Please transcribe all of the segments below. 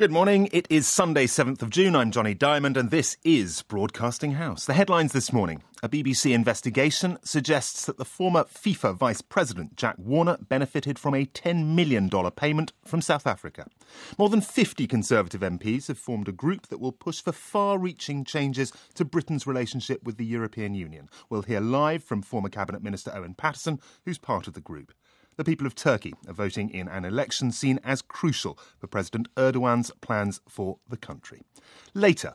Good morning. It is Sunday, 7th of June. I'm Johnny Diamond, and this is Broadcasting House. The headlines this morning. A BBC investigation suggests that the former FIFA vice president, Jack Warner, benefited from a $10 million payment from South Africa. More than 50 Conservative MPs have formed a group that will push for far-reaching changes to Britain's relationship with the European Union. We'll hear live from former Cabinet Minister Owen Paterson, who's part of the group. The people of Turkey are voting in an election seen as crucial for President Erdogan's plans for the country. Later.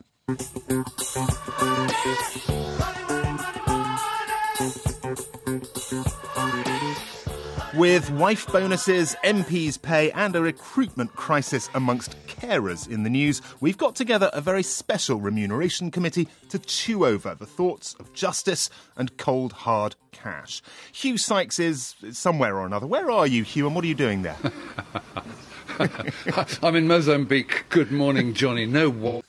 With wife bonuses, MPs' pay and a recruitment crisis amongst carers in the news, we've got together a very special remuneration committee to chew over the thoughts of justice and cold, hard cash. Hugh Sykes is somewhere or another. Where are you, Hugh, and what are you doing there? I'm in Mozambique. Good morning, Johnny. No war.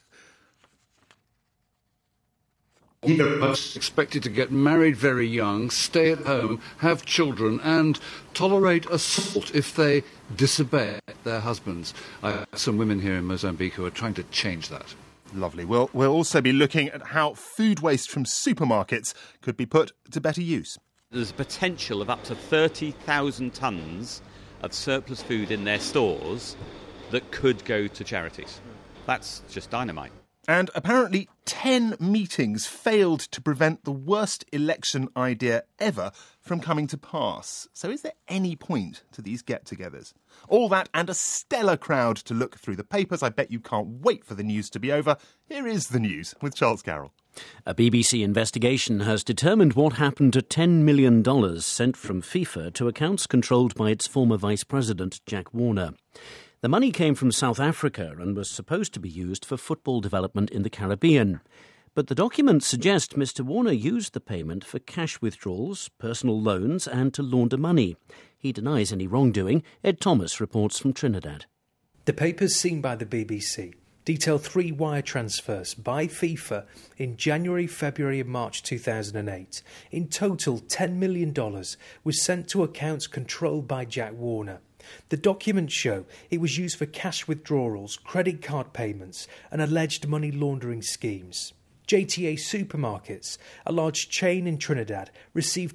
Expected to get married very young, stay at home, have children and tolerate assault if they disobey their husbands. I have some women here in Mozambique who are trying to change that. Lovely. We'll also be looking at how food waste from supermarkets could be put to better use. There's a potential of up to 30,000 tonnes of surplus food in their stores that could go to charities. That's just dynamite. And apparently 10 meetings failed to prevent the worst election idea ever from coming to pass. So is there any point to these get-togethers? All that and a stellar crowd to look through the papers. I bet you can't wait for the news to be over. Here is the news with Charles Carroll. A BBC investigation has determined what happened to $10 million sent from FIFA to accounts controlled by its former vice president, Jack Warner. The money came from South Africa and was supposed to be used for football development in the Caribbean. But the documents suggest Mr. Warner used the payment for cash withdrawals, personal loans and to launder money. He denies any wrongdoing. Ed Thomas reports from Trinidad. The papers seen by the BBC detail 3 wire transfers by FIFA in January, February and March 2008. In total, $10 million was sent to accounts controlled by Jack Warner. The documents show it was used for cash withdrawals, credit card payments and alleged money laundering schemes. JTA Supermarkets, a large chain in Trinidad, received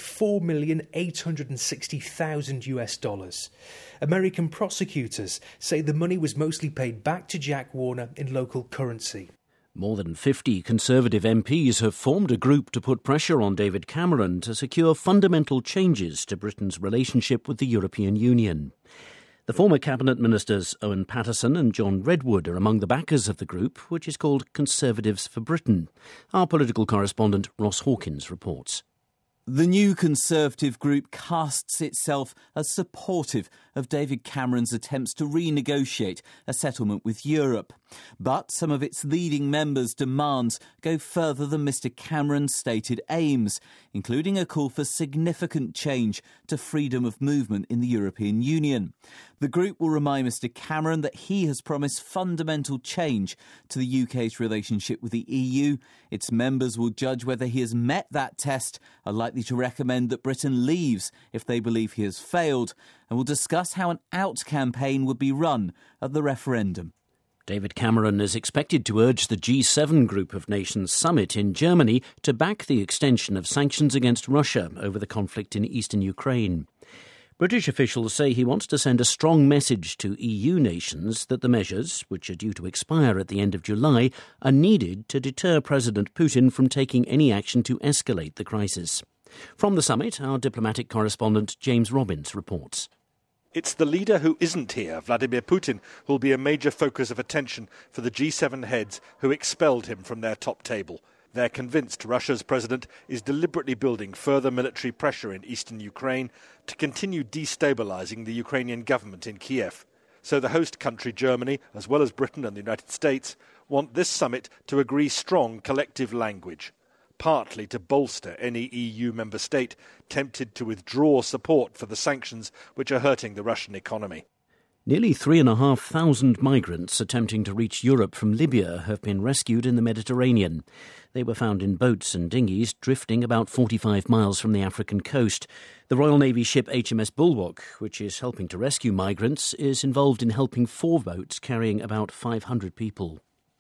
$4,860,000. American prosecutors say the money was mostly paid back to Jack Warner in local currency. More than 50 Conservative MPs have formed a group to put pressure on David Cameron to secure fundamental changes to Britain's relationship with the European Union. The former Cabinet Ministers Owen Paterson and John Redwood are among the backers of the group, which is called Conservatives for Britain. Our political correspondent Ross Hawkins reports. The new Conservative group casts itself as supportive of David Cameron's attempts to renegotiate a settlement with Europe. But some of its leading members' demands go further than Mr. Cameron's stated aims, including a call for significant change to freedom of movement in the European Union. The group will remind Mr. Cameron that he has promised fundamental change to the UK's relationship with the EU. Its members will judge whether he has met that test, are likely to recommend that Britain leaves if they believe he has failed, and will discuss how an out campaign would be run at the referendum. David Cameron is expected to urge the G7 group of nations summit in Germany to back the extension of sanctions against Russia over the conflict in eastern Ukraine. British officials say he wants to send a strong message to EU nations that the measures, which are due to expire at the end of July, are needed to deter President Putin from taking any action to escalate the crisis. From the summit, our diplomatic correspondent James Robbins reports. It's the leader who isn't here, Vladimir Putin, who will be a major focus of attention for the G7 heads who expelled him from their top table. They're convinced Russia's president is deliberately building further military pressure in eastern Ukraine to continue destabilising the Ukrainian government in Kiev. So the host country, Germany, as well as Britain and the United States, want this summit to agree strong collective language, partly to bolster any EU member state tempted to withdraw support for the sanctions which are hurting the Russian economy. Nearly 3,500 migrants attempting to reach Europe from Libya have been rescued in the Mediterranean. They were found in boats and dinghies drifting about 45 miles from the African coast. The Royal Navy ship HMS Bulwark, which is helping to rescue migrants, is involved in helping 4 boats carrying about 500 people.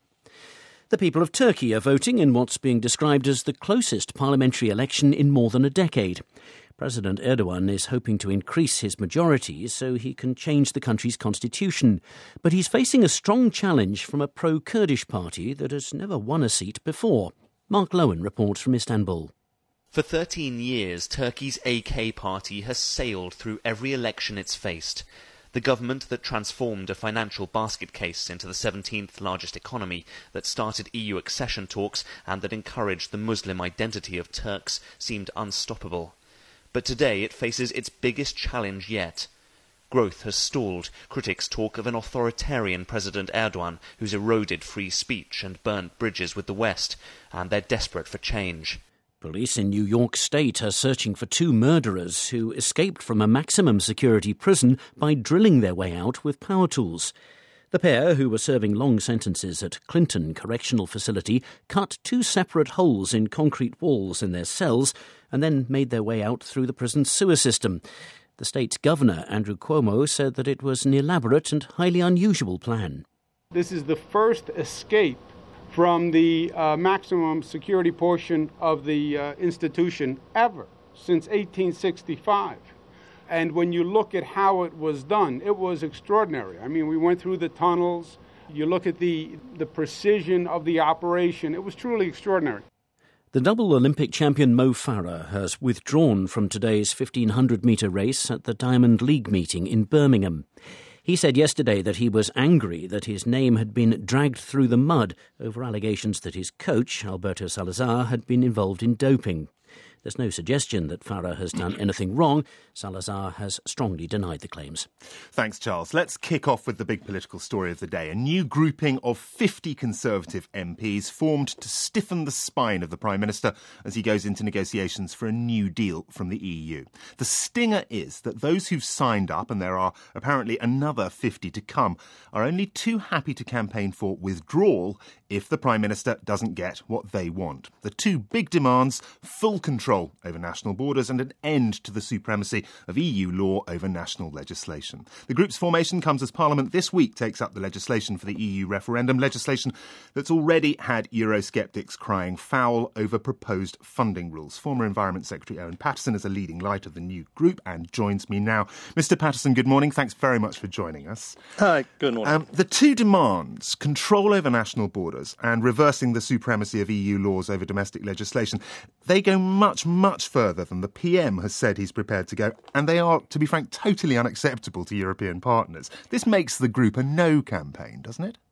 The people of Turkey are voting in what's being described as the closest parliamentary election in more than a decade. President Erdogan is hoping to increase his majority so he can change the country's constitution. But he's facing a strong challenge from a pro-Kurdish party that has never won a seat before. Mark Lowen reports from Istanbul. For 13 years, Turkey's AK party has sailed through every election it's faced. The government that transformed a financial basket case into the 17th largest economy, that started EU accession talks and that encouraged the Muslim identity of Turks seemed unstoppable. But today it faces its biggest challenge yet. Growth has stalled. Critics talk of an authoritarian President Erdogan who's eroded free speech and burnt bridges with the West, and they're desperate for change. Police in New York State are searching for 2 murderers who escaped from a maximum security prison by drilling their way out with power tools. The pair, who were serving long sentences at Clinton Correctional Facility, cut 2 separate holes in concrete walls in their cells and then made their way out through the prison's sewer system. The state's governor, Andrew Cuomo, said that it was an elaborate and highly unusual plan. This is the first escape from the maximum security portion of the institution ever since 1865. And when you look at how it was done, it was extraordinary. I mean, we went through the tunnels. You look at the precision of the operation. It was truly extraordinary. The double Olympic champion Mo Farah has withdrawn from today's 1,500-metre race at the Diamond League meeting in Birmingham. He said yesterday that he was angry that his name had been dragged through the mud over allegations that his coach, Alberto Salazar, had been involved in doping. There's no suggestion that Farah has done anything wrong. Salazar has strongly denied the claims. Thanks, Charles. Let's kick off with the big political story of the day. A new grouping of 50 Conservative MPs formed to stiffen the spine of the Prime Minister as he goes into negotiations for a new deal from the EU. The stinger is that those who've signed up, and there are apparently another 50 to come, are only too happy to campaign for withdrawal if the Prime Minister doesn't get what they want. The 2 big demands: full control over national borders and an end to the supremacy of EU law over national legislation. The group's formation comes as Parliament this week takes up the legislation for the EU referendum, legislation that's already had Eurosceptics crying foul over proposed funding rules. Former Environment Secretary Owen Paterson is a leading light of the new group and joins me now. Mr. Paterson, good morning. Thanks very much for joining us. Hi, good morning. The 2 demands, control over national borders and reversing the supremacy of EU laws over domestic legislation, they go much further than the PM has said he's prepared to go, and they are, to be frank, totally unacceptable to European partners. This makes the group a no campaign, doesn't it?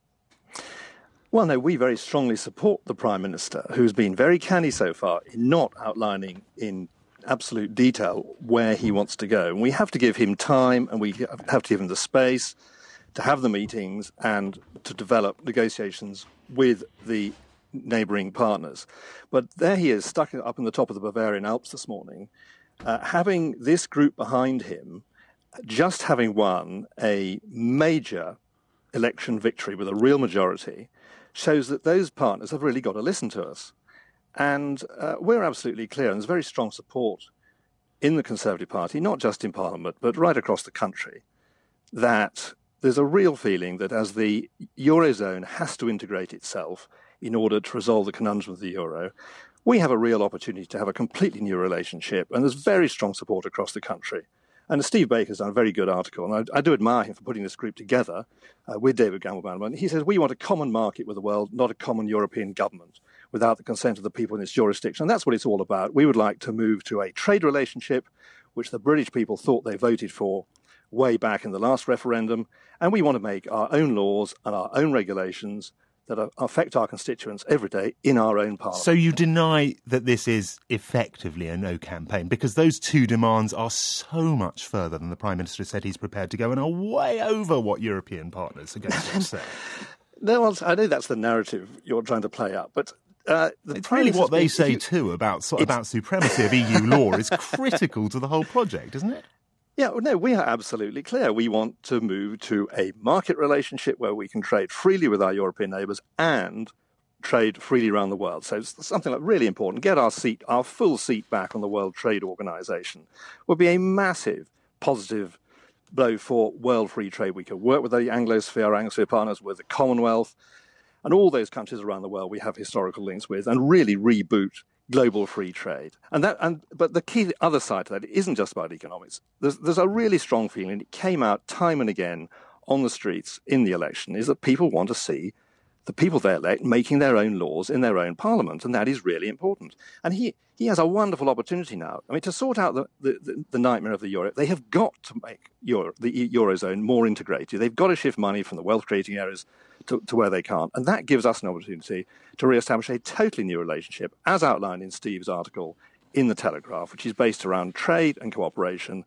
Well, no, we very strongly support the Prime Minister, who's been very canny so far in not outlining in absolute detail where he wants to go. And we have to give him time, and we have to give him the space to have the meetings and to develop negotiations with the neighbouring partners. But there he is, stuck up in the top of the Bavarian Alps this morning, having this group behind him, just having won a major election victory with a real majority, shows that those partners have really got to listen to us. And we're absolutely clear, and there's very strong support in the Conservative Party, not just in Parliament, but right across the country, that there's a real feeling that as the Eurozone has to integrate itself in order to resolve the conundrum of the euro, we have a real opportunity to have a completely new relationship, and there's very strong support across the country. And Steve Baker's done a very good article, and I do admire him for putting this group together with David Gamble-Bannerman. He says, we want a common market with the world, not a common European government without the consent of the people in its jurisdiction. And that's what it's all about. We would like to move to a trade relationship, which the British people thought they voted for way back in the last referendum, and we want to make our own laws and our own regulations that affect our constituents every day in our own parliament. So you deny that this is effectively a no campaign because those 2 demands are so much further than the Prime Minister said he's prepared to go and are way over what European partners are going to say. No, well, I know that's the narrative you're trying to play up, but it's really what they say too about supremacy of EU law is critical to the whole project, isn't it? Yeah, no, we are absolutely clear. We want to move to a market relationship where we can trade freely with our European neighbours and trade freely around the world. So it's something like really important. Get our full seat back on the World Trade Organization would be a massive positive blow for world free trade. We could work with the Anglosphere partners, with the Commonwealth, and all those countries around the world we have historical links with, and really reboot global free trade. But the key other side to that isn't just about economics. There's a really strong feeling, it came out time and again on the streets in the election, is that people want to see the people they elect making their own laws in their own parliament, and that is really important. And he has a wonderful opportunity now. I mean, to sort out the nightmare of the euro, they have got to make the Eurozone more integrated. They've got to shift money from the wealth-creating areas to where they can't. And that gives us an opportunity to re-establish a totally new relationship, as outlined in Steve's article in The Telegraph, which is based around trade and cooperation,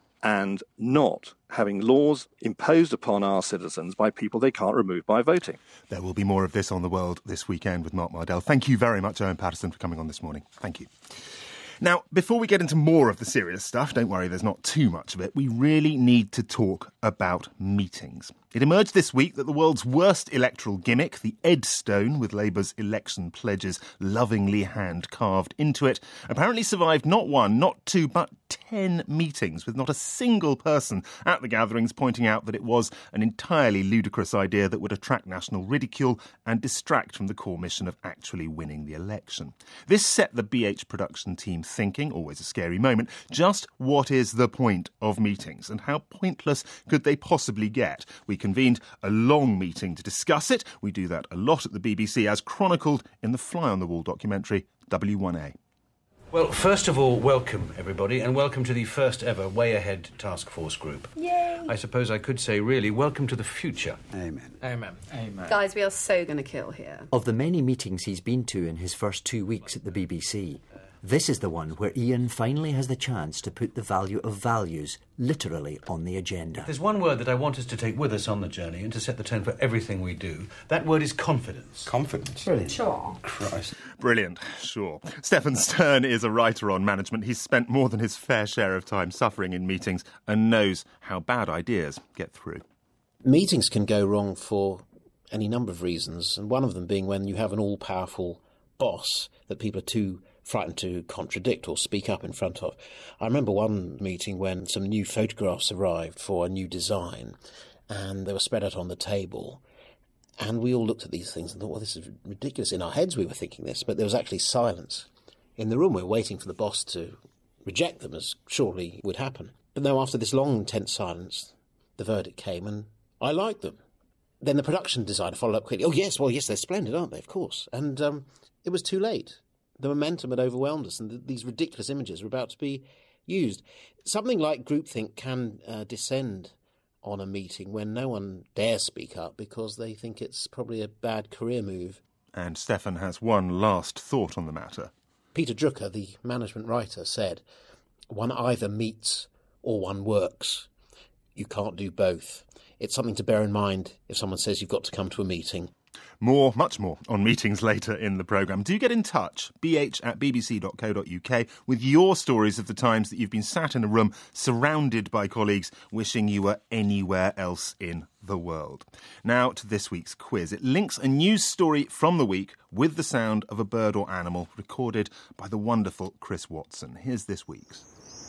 and not having laws imposed upon our citizens by people they can't remove by voting. There will be more of this on The World this weekend with Mark Mardell. Thank you very much, Owen Paterson, for coming on this morning. Thank you. Now, before we get into more of the serious stuff, don't worry, there's not too much of it, we really need to talk about meetings. It emerged this week that the world's worst electoral gimmick, the Ed Stone, with Labour's election pledges lovingly hand-carved into it, apparently survived not one, not two, but 10 meetings, with not a single person at the gatherings pointing out that it was an entirely ludicrous idea that would attract national ridicule and distract from the core mission of actually winning the election. This set the BH production team thinking, always a scary moment, just what is the point of meetings and how pointless could they possibly get? We convened a long meeting to discuss it. We do that a lot at the BBC, as chronicled in the Fly on the Wall documentary W1A. Well, first of all, welcome, everybody, and welcome to the first ever Way Ahead Task Force group. Yay! I suppose I could say, really, welcome to the future. Amen. Amen. Amen. Guys, we are so going to kill here. Of the many meetings he's been to in his first 2 weeks at the BBC, this is the one where Ian finally has the chance to put the value of values literally on the agenda. If there's one word that I want us to take with us on the journey and to set the tone for everything we do, that word is confidence. Confidence? Brilliant. Sure. Christ. Brilliant, sure. Stephen Stern is a writer on management. He's spent more than his fair share of time suffering in meetings and knows how bad ideas get through. Meetings can go wrong for any number of reasons, and one of them being when you have an all-powerful boss that people are too frightened to contradict or speak up in front of. I remember one meeting when some new photographs arrived for a new design, and they were spread out on the table, and we all looked at these things and thought, well, this is ridiculous. In our heads we were thinking this, but there was actually silence. In the room we were waiting for the boss to reject them, as surely would happen. But no, after this long, intense silence, the verdict came, and I liked them. Then the production designer followed up quickly. Oh, yes, well, yes, they're splendid, aren't they? Of course. And it was too late. The momentum had overwhelmed us, and these ridiculous images were about to be used. Something like groupthink can descend on a meeting when no one dares speak up because they think it's probably a bad career move. And Stefan has one last thought on the matter. Peter Drucker, the management writer, said, one either meets or one works. You can't do both. It's something to bear in mind if someone says you've got to come to a meeting. More, much more, on meetings later in the programme. Do get in touch, bh@bbc.co.uk, with your stories of the times that you've been sat in a room surrounded by colleagues wishing you were anywhere else in the world. Now to this week's quiz. It links a news story from the week with the sound of a bird or animal recorded by the wonderful Chris Watson. Here's this week's.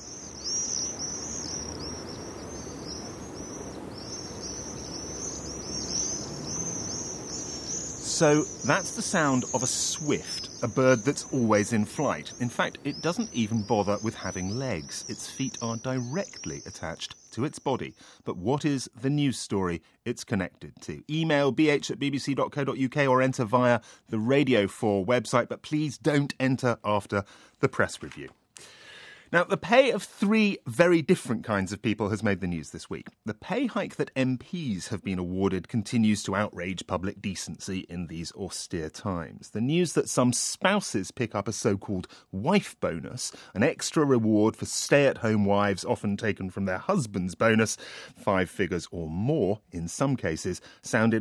So that's the sound of a swift, a bird that's always in flight. In fact, it doesn't even bother with having legs. Its feet are directly attached to its body. But what is the news story it's connected to? Email bh@bbc.co.uk or enter via the Radio 4 website, but please don't enter after the press review. Now, the pay of three very different kinds of people has made the news this week. The pay hike that MPs have been awarded continues to outrage public decency in these austere times. The news that some spouses pick up a so-called wife bonus, an extra reward for stay-at-home wives often taken from their husband's bonus, 5 figures or more in some cases, sounded like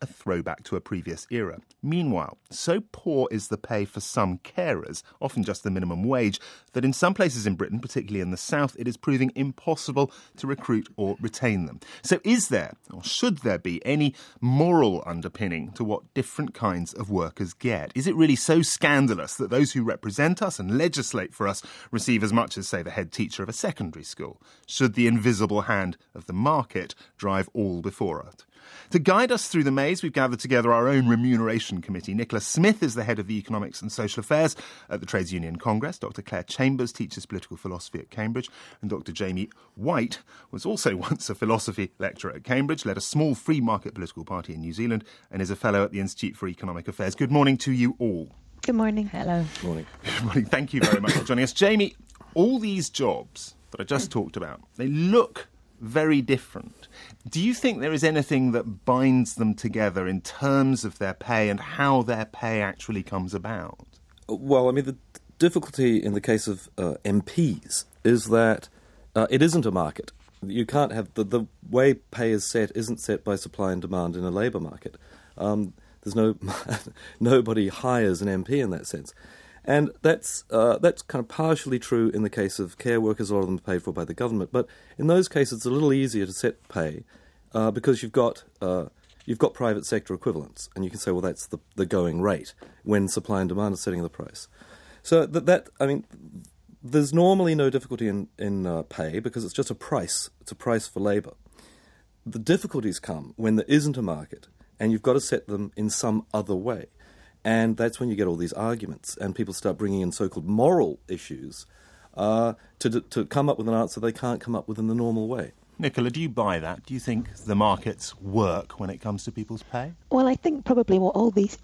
a throwback to a previous era. Meanwhile, so poor is the pay for some carers, often just the minimum wage, that in some places in Britain, particularly in the south, it is proving impossible to recruit or retain them. So is there, or should there be, any moral underpinning to what different kinds of workers get? Is it really so scandalous that those who represent us and legislate for us receive as much as, say, the head teacher of a secondary school? Should the invisible hand of the market drive all before it? To guide us through the maze, we've gathered together our own remuneration committee. Nicola Smith is the head of the Economics and Social Affairs at the Trades Union Congress. Dr. Claire Chambers teaches political philosophy at Cambridge. And Dr. Jamie White was also once a philosophy lecturer at Cambridge, led a small free market political party in New Zealand, and is a fellow at the Institute for Economic Affairs. Good morning to you all. Good morning. Hello. Good morning. Good morning. Thank you very much for joining us. Jamie, all these jobs that I just talked about, they look very different. Do you think there is anything that binds them together in terms of their pay and how their pay actually comes about? Well, I mean, the difficulty in the case of MPs is that it isn't a market. You can't have the way pay is set isn't set by supply and demand in a labour market. There's nobody hires an MP in that sense. And that's kind of partially true in the case of care workers. A lot of them are paid for by the government. But in those cases, it's a little easier to set pay because you've got private sector equivalents. And you can say, well, that's the going rate when supply and demand are setting the price. So there's normally no difficulty in pay because it's just a price. It's a price for labour. The difficulties come when there isn't a market and you've got to set them in some other way. And that's when you get all these arguments and people start bringing in so-called moral issues to come up with an answer they can't come up with in the normal way. Nicola, do you buy that? Do you think the markets work when it comes to people's pay? Well, I think probably what all these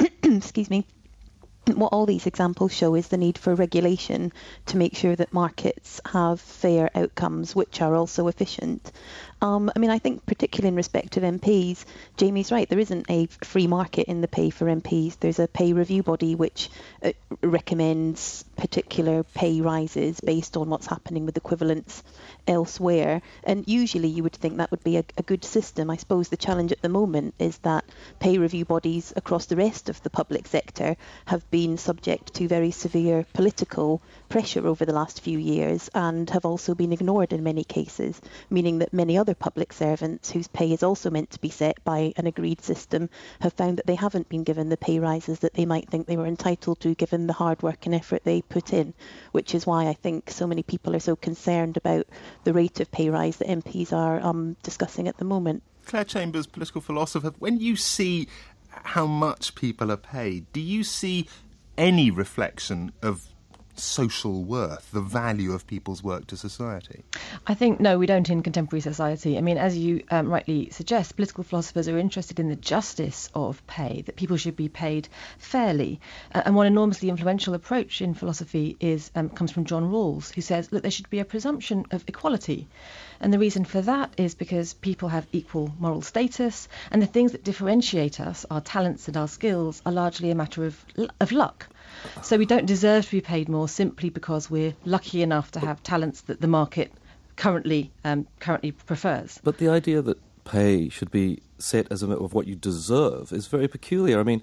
what all these examples show is the need for regulation to make sure that markets have fair outcomes which are also efficient. I think particularly in respect of MPs, Jamie's right, there isn't a free market in the pay for MPs. There's a pay review body which recommends particular pay rises based on what's happening with equivalents elsewhere. And usually you would think that would be a good system. I suppose the challenge at the moment is that pay review bodies across the rest of the public sector have been subject to very severe political pressure over the last few years and have also been ignored in many cases, meaning that many other public servants whose pay is also meant to be set by an agreed system have found that they haven't been given the pay rises that they might think they were entitled to given the hard work and effort they put in, which is why I think so many people are so concerned about the rate of pay rise that MPs are discussing at the moment. Claire Chambers, political philosopher, when you see how much people are paid, do you see any reflection of social worth, the value of people's work to society? I think, no, we don't in contemporary society. I mean, as you rightly suggest, political philosophers are interested in the justice of pay, that people should be paid fairly. And one enormously influential approach in philosophy comes from John Rawls, who says that there should be a presumption of equality. And the reason for that is because people have equal moral status, and the things that differentiate us, our talents and our skills, are largely a matter of luck. So we don't deserve to be paid more simply because we're lucky enough to have talents that the market currently prefers. But the idea that pay should be set as a matter of what you deserve is very peculiar. I mean,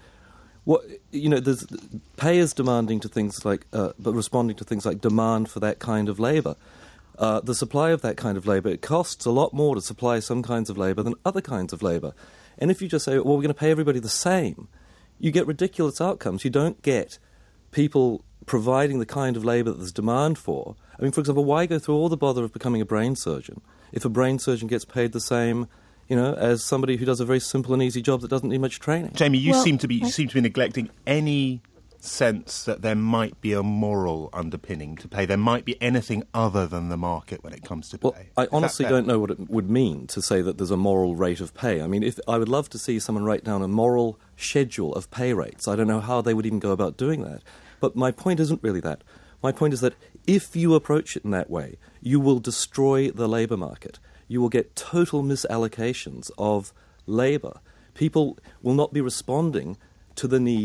pay is demanding to things like, but responding to things like demand for that kind of labour. The supply of that kind of labour, it costs a lot more to supply some kinds of labour than other kinds of labour. And if you just say, well, we're going to pay everybody the same, you get ridiculous outcomes. You don't get people providing the kind of labour that there's demand for. I mean, for example, why go through all the bother of becoming a brain surgeon if a brain surgeon gets paid the same, as somebody who does a very simple and easy job that doesn't need much training? Jamie, you seem to be neglecting any sense that there might be a moral underpinning to pay. There might be anything other than the market when it comes to pay. Well, I honestly don't know what it would mean to say that there's a moral rate of pay. I mean, I would love to see someone write down a moral schedule of pay rates. I don't know how they would even go about doing that. But my point isn't really that. My point is that if you approach it in that way, you will destroy the labour market. You will get total misallocations of labour. People will not be responding to the needs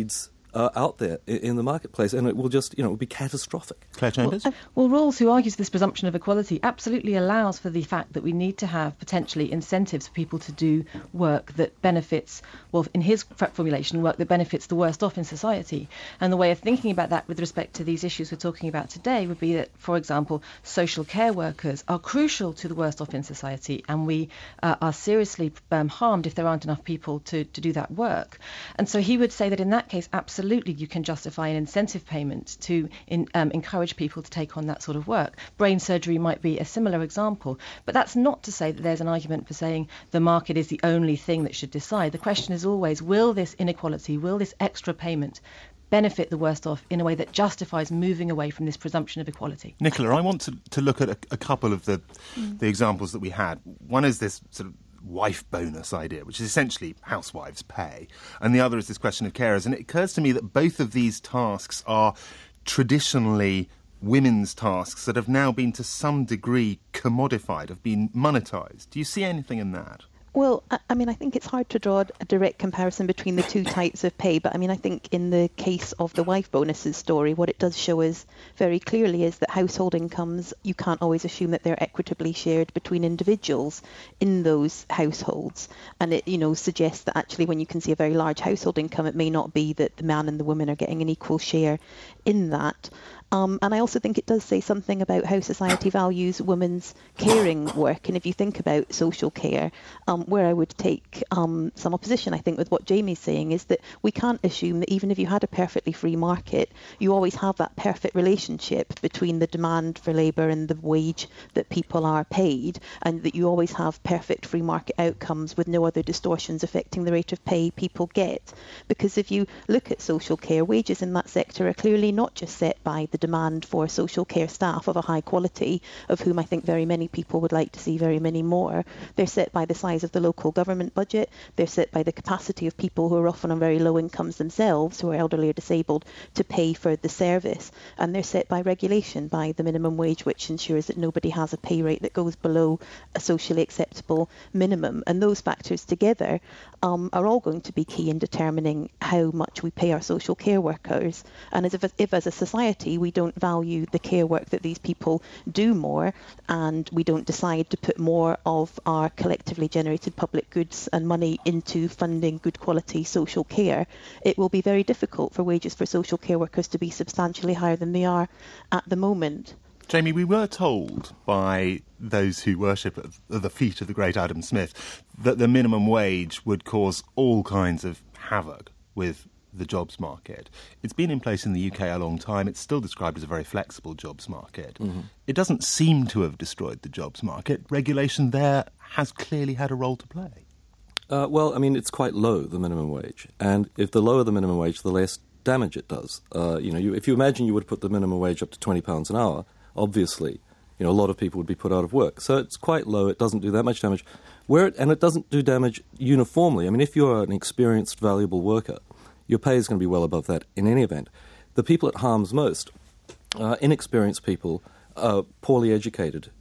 out there in the marketplace, and it will just, it will be catastrophic. Claire Chambers? Well, Rawls, who argues this presumption of equality, absolutely allows for the fact that we need to have potentially incentives for people to do work that benefits, well, in his formulation, work that benefits the worst off in society. And the way of thinking about that with respect to these issues we're talking about today would be that, for example, social care workers are crucial to the worst off in society, and we are seriously harmed if there aren't enough people to do that work. And so he would say that in that case, absolutely you can justify an incentive payment to encourage people to take on that sort of work. Brain surgery might be a similar example, but that's not to say that there's an argument for saying the market is the only thing that should decide. The question is always, will this inequality, will this extra payment benefit the worst off in a way that justifies moving away from this presumption of equality? Nicola, I want to look at a couple of the examples that we had. One is this sort of wife bonus idea, which is essentially housewives' pay, and the other is this question of carers. And it occurs to me that both of these tasks are traditionally women's tasks that have now been to some degree commodified, have been monetised. Do you see anything in that? Well, I mean, I think it's hard to draw a direct comparison between the two types of pay, but I mean, I think in the case of the wife bonuses story, what it does show us very clearly is that household incomes, you can't always assume that they're equitably shared between individuals in those households. And it, suggests that actually when you can see a very large household income, it may not be that the man and the woman are getting an equal share in that. And I also think it does say something about how society values women's caring work. And if you think about social care, where I would take some opposition, I think, with what Jamie's saying, is that we can't assume that even if you had a perfectly free market, you always have that perfect relationship between the demand for labour and the wage that people are paid, and that you always have perfect free market outcomes with no other distortions affecting the rate of pay people get. Because if you look at social care, wages in that sector are clearly not just set by the demand for social care staff of a high quality, of whom I think very many people would like to see very many more. They're set by the size of the local government budget. They're set by the capacity of people who are often on very low incomes themselves, who are elderly or disabled, to pay for the service. And they're set by regulation, by the minimum wage, which ensures that nobody has a pay rate that goes below a socially acceptable minimum. And those factors together are all going to be key in determining how much we pay our social care workers. And if as a society we don't value the care work that these people do more, and we don't decide to put more of our collectively generated public goods and money into funding good quality social care, it will be very difficult for wages for social care workers to be substantially higher than they are at the moment. Jamie, we were told by those who worship at the feet of the great Adam Smith that the minimum wage would cause all kinds of havoc with the jobs market. It's been in place in the UK a long time. It's still described as a very flexible jobs market. Mm-hmm. It doesn't seem to have destroyed the jobs market. Regulation there has clearly had a role to play. Well, I mean, it's quite low, the minimum wage. And if the lower the minimum wage, the less damage it does. If you imagine you would put the minimum wage up to £20 an hour, obviously, a lot of people would be put out of work. So it's quite low. It doesn't do that much damage. And it doesn't do damage uniformly. I mean, if you're an experienced, valuable worker, your pay is going to be well above that in any event. The people it harms most are inexperienced people, poorly educated,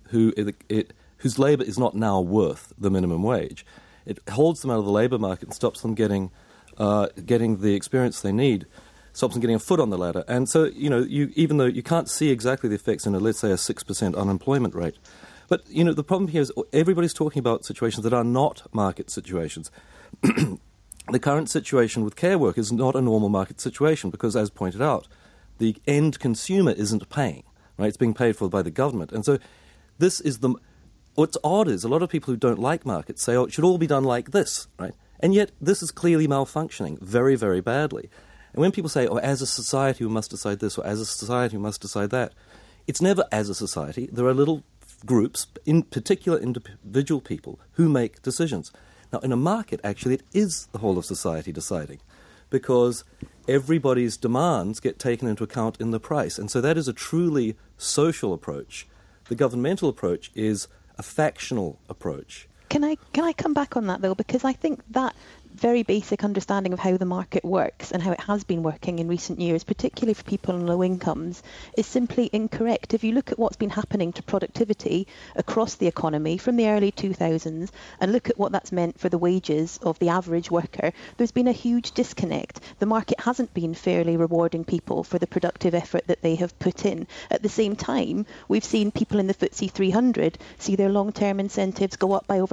whose labour is not now worth the minimum wage. It holds them out of the labour market and stops them getting the experience they need, stops them getting a foot on the ladder. And so, even though you can't see exactly the effects in let's say, a 6% unemployment rate, but, the problem here is everybody's talking about situations that are not market situations. The current situation with care work is not a normal market situation because, as pointed out, the end consumer isn't paying, right? It's being paid for by the government. And so this is what's odd is a lot of people who don't like markets say, it should all be done like this, right? And yet this is clearly malfunctioning very, very badly. And when people say, as a society we must decide this, or as a society we must decide that, it's never as a society. There are little groups, in particular individual people, who make decisions. Now, in a market, actually, it is the whole of society deciding, because everybody's demands get taken into account in the price. And so that is a truly social approach. The governmental approach is a factional approach. Can I come back on that, though? Because I think that very basic understanding of how the market works and how it has been working in recent years, particularly for people on low incomes, is simply incorrect. If you look at what's been happening to productivity across the economy from the early 2000s and look at what that's meant for the wages of the average worker, there's been a huge disconnect. The market hasn't been fairly rewarding people for the productive effort that they have put in. At the same time, we've seen people in the FTSE 300 see their long-term incentives go up by over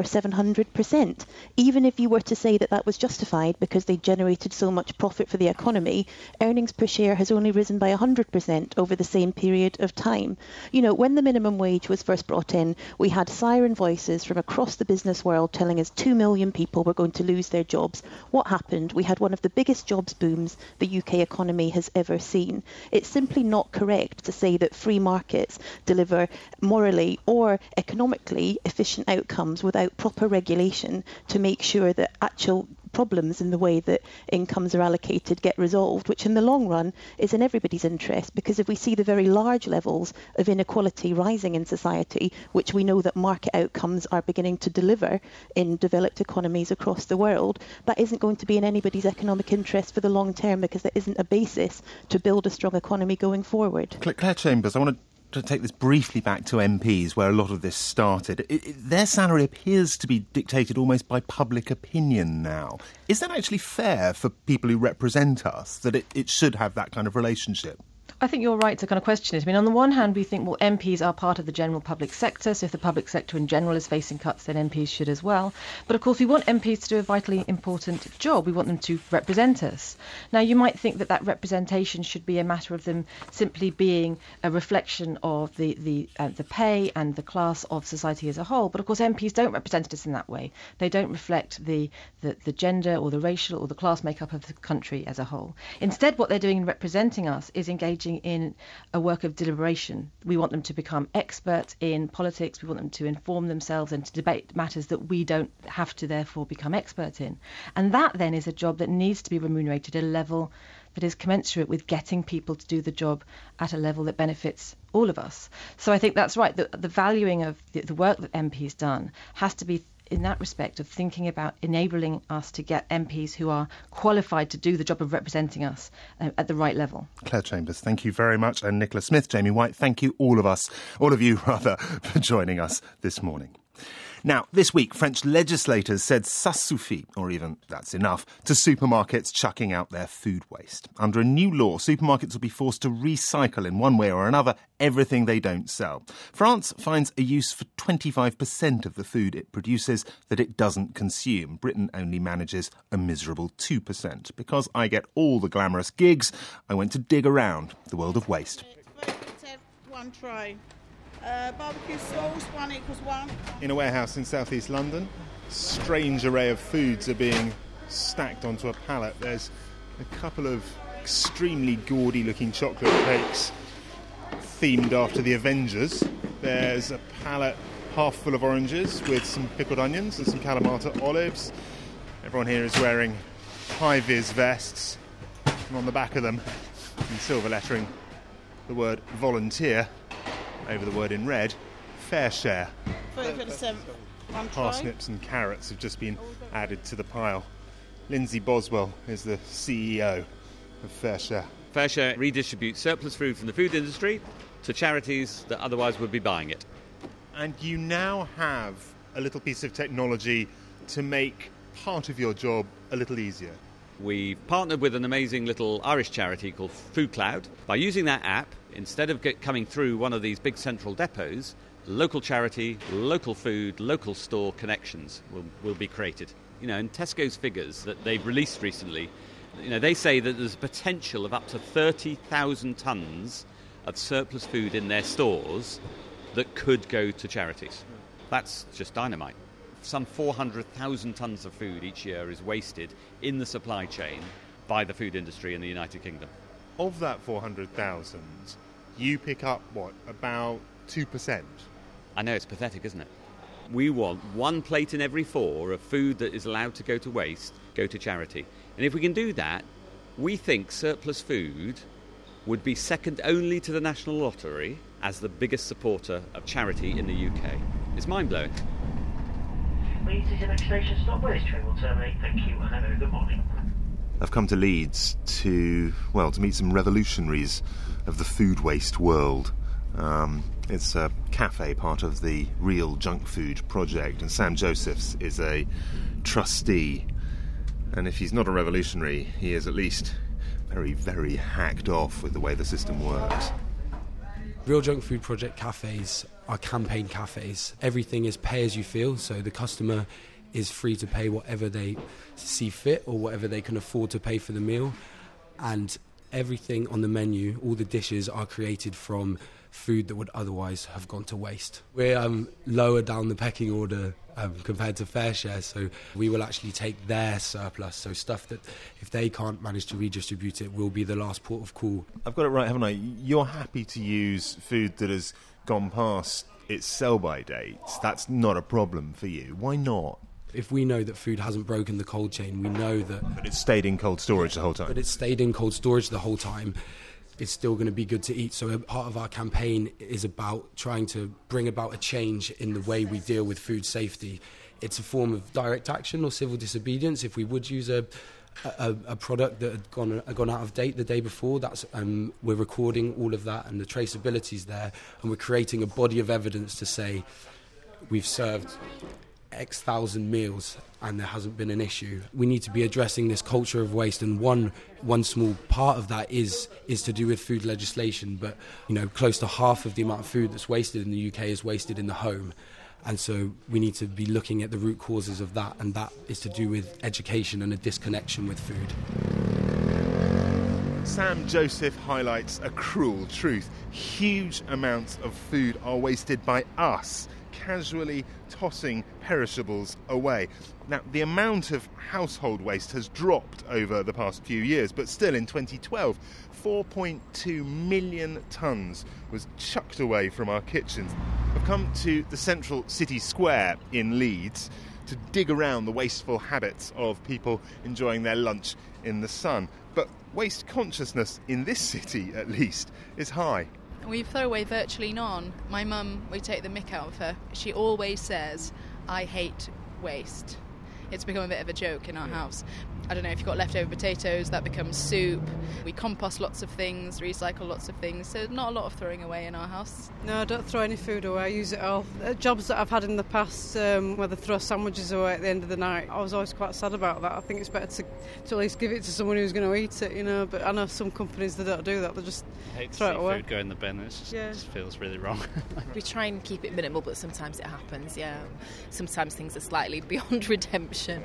700%. Even if you were to say that that was justified because they generated so much profit for the economy, earnings per share has only risen by 100% over the same period of time. You know, when the minimum wage was first brought in, we had siren voices from across the business world telling us 2 million people were going to lose their jobs. What happened? We had one of the biggest jobs booms the UK economy has ever seen. It's simply not correct to say that free markets deliver morally or economically efficient outcomes without proper regulation to make sure that actual problems in the way that incomes are allocated get resolved, which in the long run is in everybody's interest, because if we see the very large levels of inequality rising in society, which we know that market outcomes are beginning to deliver in developed economies across the world, that isn't going to be in anybody's economic interest for the long term, because there isn't a basis to build a strong economy going forward. Claire Chambers, I want to take this briefly back to MPs, where a lot of this started. Their salary appears to be dictated almost by public opinion now. Is that actually fair for people who represent us, that it should have that kind of relationship? I think you're right to kind of question it. I mean, on the one hand, we think, well, MPs are part of the general public sector, so if the public sector in general is facing cuts, then MPs should as well. But of course, we want MPs to do a vitally important job. We want them to represent us. Now, you might think that that representation should be a matter of them simply being a reflection of the pay and the class of society as a whole. But of course, MPs don't represent us in that way. They don't reflect the gender or the racial or the class makeup of the country as a whole. Instead, what they're doing in representing us is engaging in a work of deliberation. We want them to become experts in politics. We want them to inform themselves and to debate matters that we don't have to therefore become experts in. And that then is a job that needs to be remunerated at a level that is commensurate with getting people to do the job at a level that benefits all of us. So I think that's right. The valuing of the work that MPs done has to be in that respect of thinking about enabling us to get MPs who are qualified to do the job of representing us at the right level. Claire Chambers, thank you very much. And Nicola Smith, Jamie White, thank you all of you for joining us this morning. Now, this week, French legislators said ça suffit, or even that's enough, to supermarkets chucking out their food waste. Under a new law, supermarkets will be forced to recycle in one way or another everything they don't sell. France finds a use for 25% of the food it produces that it doesn't consume. Britain only manages a miserable 2%. Because I get all the glamorous gigs, I went to dig around the world of waste. Let's have one tray. Barbecue sauce, 1 = 1. In a warehouse in southeast London, a strange array of foods are being stacked onto a pallet. There's a couple of extremely gaudy looking chocolate cakes themed after the Avengers. There's a pallet half full of oranges with some pickled onions and some Kalamata olives. Everyone here is wearing high-vis vests, and on the back of them, in silver lettering, the word volunteer. Over the word in red, fair share. 3 1 tray. Parsnips and carrots have just been added to the pile. Lindsay Boswell is the CEO of Fair Share. Fair Share redistributes surplus food from the food industry to charities that otherwise would be buying it. And you now have a little piece of technology to make part of your job a little easier. We've partnered with an amazing little Irish charity called Food Cloud. By using that app, instead of coming through one of these big central depots, local charity, local food, local store connections will be created. You know, and Tesco's figures that they've released recently, you know, they say that there's a potential of up to 30,000 tonnes of surplus food in their stores that could go to charities. That's just dynamite. Some 400,000 tonnes of food each year is wasted in the supply chain by the food industry in the United Kingdom. Of that 400,000, you pick up, about 2%? I know, it's pathetic, isn't it? We want 1 plate in every 4 of food that is allowed to go to waste, go to charity. And if we can do that, we think surplus food would be second only to the National Lottery as the biggest supporter of charity in the UK. It's mind-blowing. Leeds is the next station stop where this train will terminate. Thank you and a very good morning. I've come to Leeds to meet some revolutionaries of the food waste world. It's a cafe, part of the Real Junk Food project, and Sam Josephs is a trustee. And if he's not a revolutionary, he is at least very, very hacked off with the way the system works. Real Junk Food project cafes are campaign cafes. Everything is pay as you feel, so the customer is free to pay whatever they see fit or whatever they can afford to pay for the meal. And everything on the menu, all the dishes, are created from food that would otherwise have gone to waste. We're lower down the pecking order compared to FareShare, so we will actually take their surplus, so stuff that if they can't manage to redistribute it, will be the last port of call. I've got it right, haven't I? You're happy to use food that has gone past its sell-by dates. That's not a problem for you. Why not? If we know that food hasn't broken the cold chain, we know that... But it's stayed in cold storage the whole time. But it's stayed in cold storage the whole time. It's still going to be good to eat. So part of our campaign is about trying to bring about a change in the way we deal with food safety. It's a form of direct action or civil disobedience. If we would use a product that had gone out of date the day before, that's we're recording all of that, and the traceability's there, and we're creating a body of evidence to say we've served X thousand meals and there hasn't been an issue. We need to be addressing this culture of waste, and one small part of that is to do with food legislation. But close to half of the amount of food that's wasted in the UK is wasted in the home, and so we need to be looking at the root causes of that, and that is to do with education and a disconnection with food. Sam Joseph highlights a cruel truth. Huge amounts of food are wasted by us, casually tossing perishables away. Now, the amount of household waste has dropped over the past few years, but still in 2012, 4.2 million tonnes was chucked away from our kitchens. I've come to the central city square in Leeds to dig around the wasteful habits of people enjoying their lunch in the sun. But waste consciousness in this city, at least, is high. We throw away virtually none. My mum, we take the mick out of her. She always says, I hate waste. It's become a bit of a joke in our house. I don't know, if you've got leftover potatoes, that becomes soup. We compost lots of things, recycle lots of things, so not a lot of throwing away in our house. No, I don't throw any food away, I use it all. Jobs that I've had in the past, where they throw sandwiches away at the end of the night, I was always quite sad about that. I think it's better to at least give it to someone who's going to eat it, but I know some companies, they don't do that, they just throw it away. Food go in the bin, it just feels really wrong. We try and keep it minimal, but sometimes it happens, Sometimes things are slightly beyond redemption.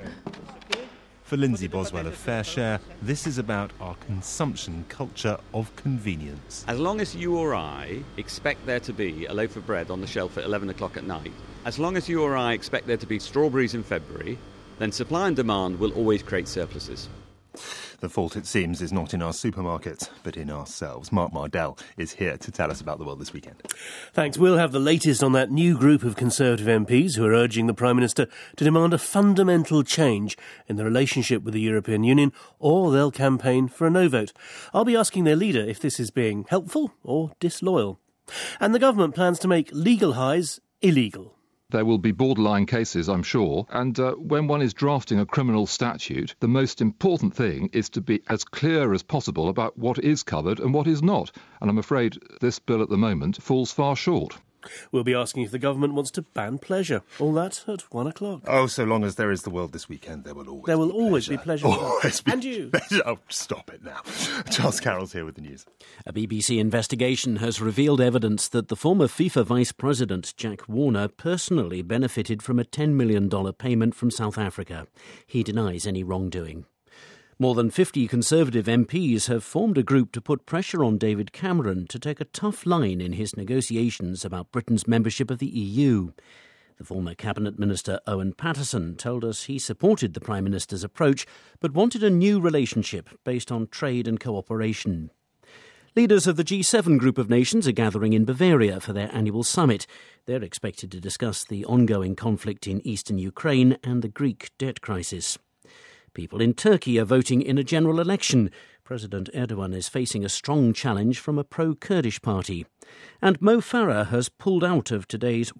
For Lindsay Boswell of FareShare, this is about our consumption culture of convenience. As long as you or I expect there to be a loaf of bread on the shelf at 11 o'clock at night, as long as you or I expect there to be strawberries in February, then supply and demand will always create surpluses. The fault, it seems, is not in our supermarkets, but in ourselves. Mark Mardell is here to tell us about the world this weekend. Thanks. We'll have the latest on that new group of Conservative MPs who are urging the Prime Minister to demand a fundamental change in the relationship with the European Union, or they'll campaign for a no vote. I'll be asking their leader if this is being helpful or disloyal. And the government plans to make legal highs illegal. There will be borderline cases, I'm sure, and when one is drafting a criminal statute, the most important thing is to be as clear as possible about what is covered and what is not, and I'm afraid this bill at the moment falls far short. We'll be asking if the government wants to ban pleasure. All that at 1 o'clock. Oh, so long as there is the world this weekend, there will always be pleasure. Always be and you. Pleasure. Oh, stop it now. Charles Carroll's here with the news. A BBC investigation has revealed evidence that the former FIFA vice president, Jack Warner, personally benefited from a $10 million payment from South Africa. He denies any wrongdoing. More than 50 Conservative MPs have formed a group to put pressure on David Cameron to take a tough line in his negotiations about Britain's membership of the EU. The former Cabinet Minister Owen Paterson told us he supported the Prime Minister's approach, but wanted a new relationship based on trade and cooperation. Leaders of the G7 group of nations are gathering in Bavaria for their annual summit. They're expected to discuss the ongoing conflict in eastern Ukraine and the Greek debt crisis. People in Turkey are voting in a general election. President Erdogan is facing a strong challenge from a pro-Kurdish party. And Mo Farah has pulled out of today's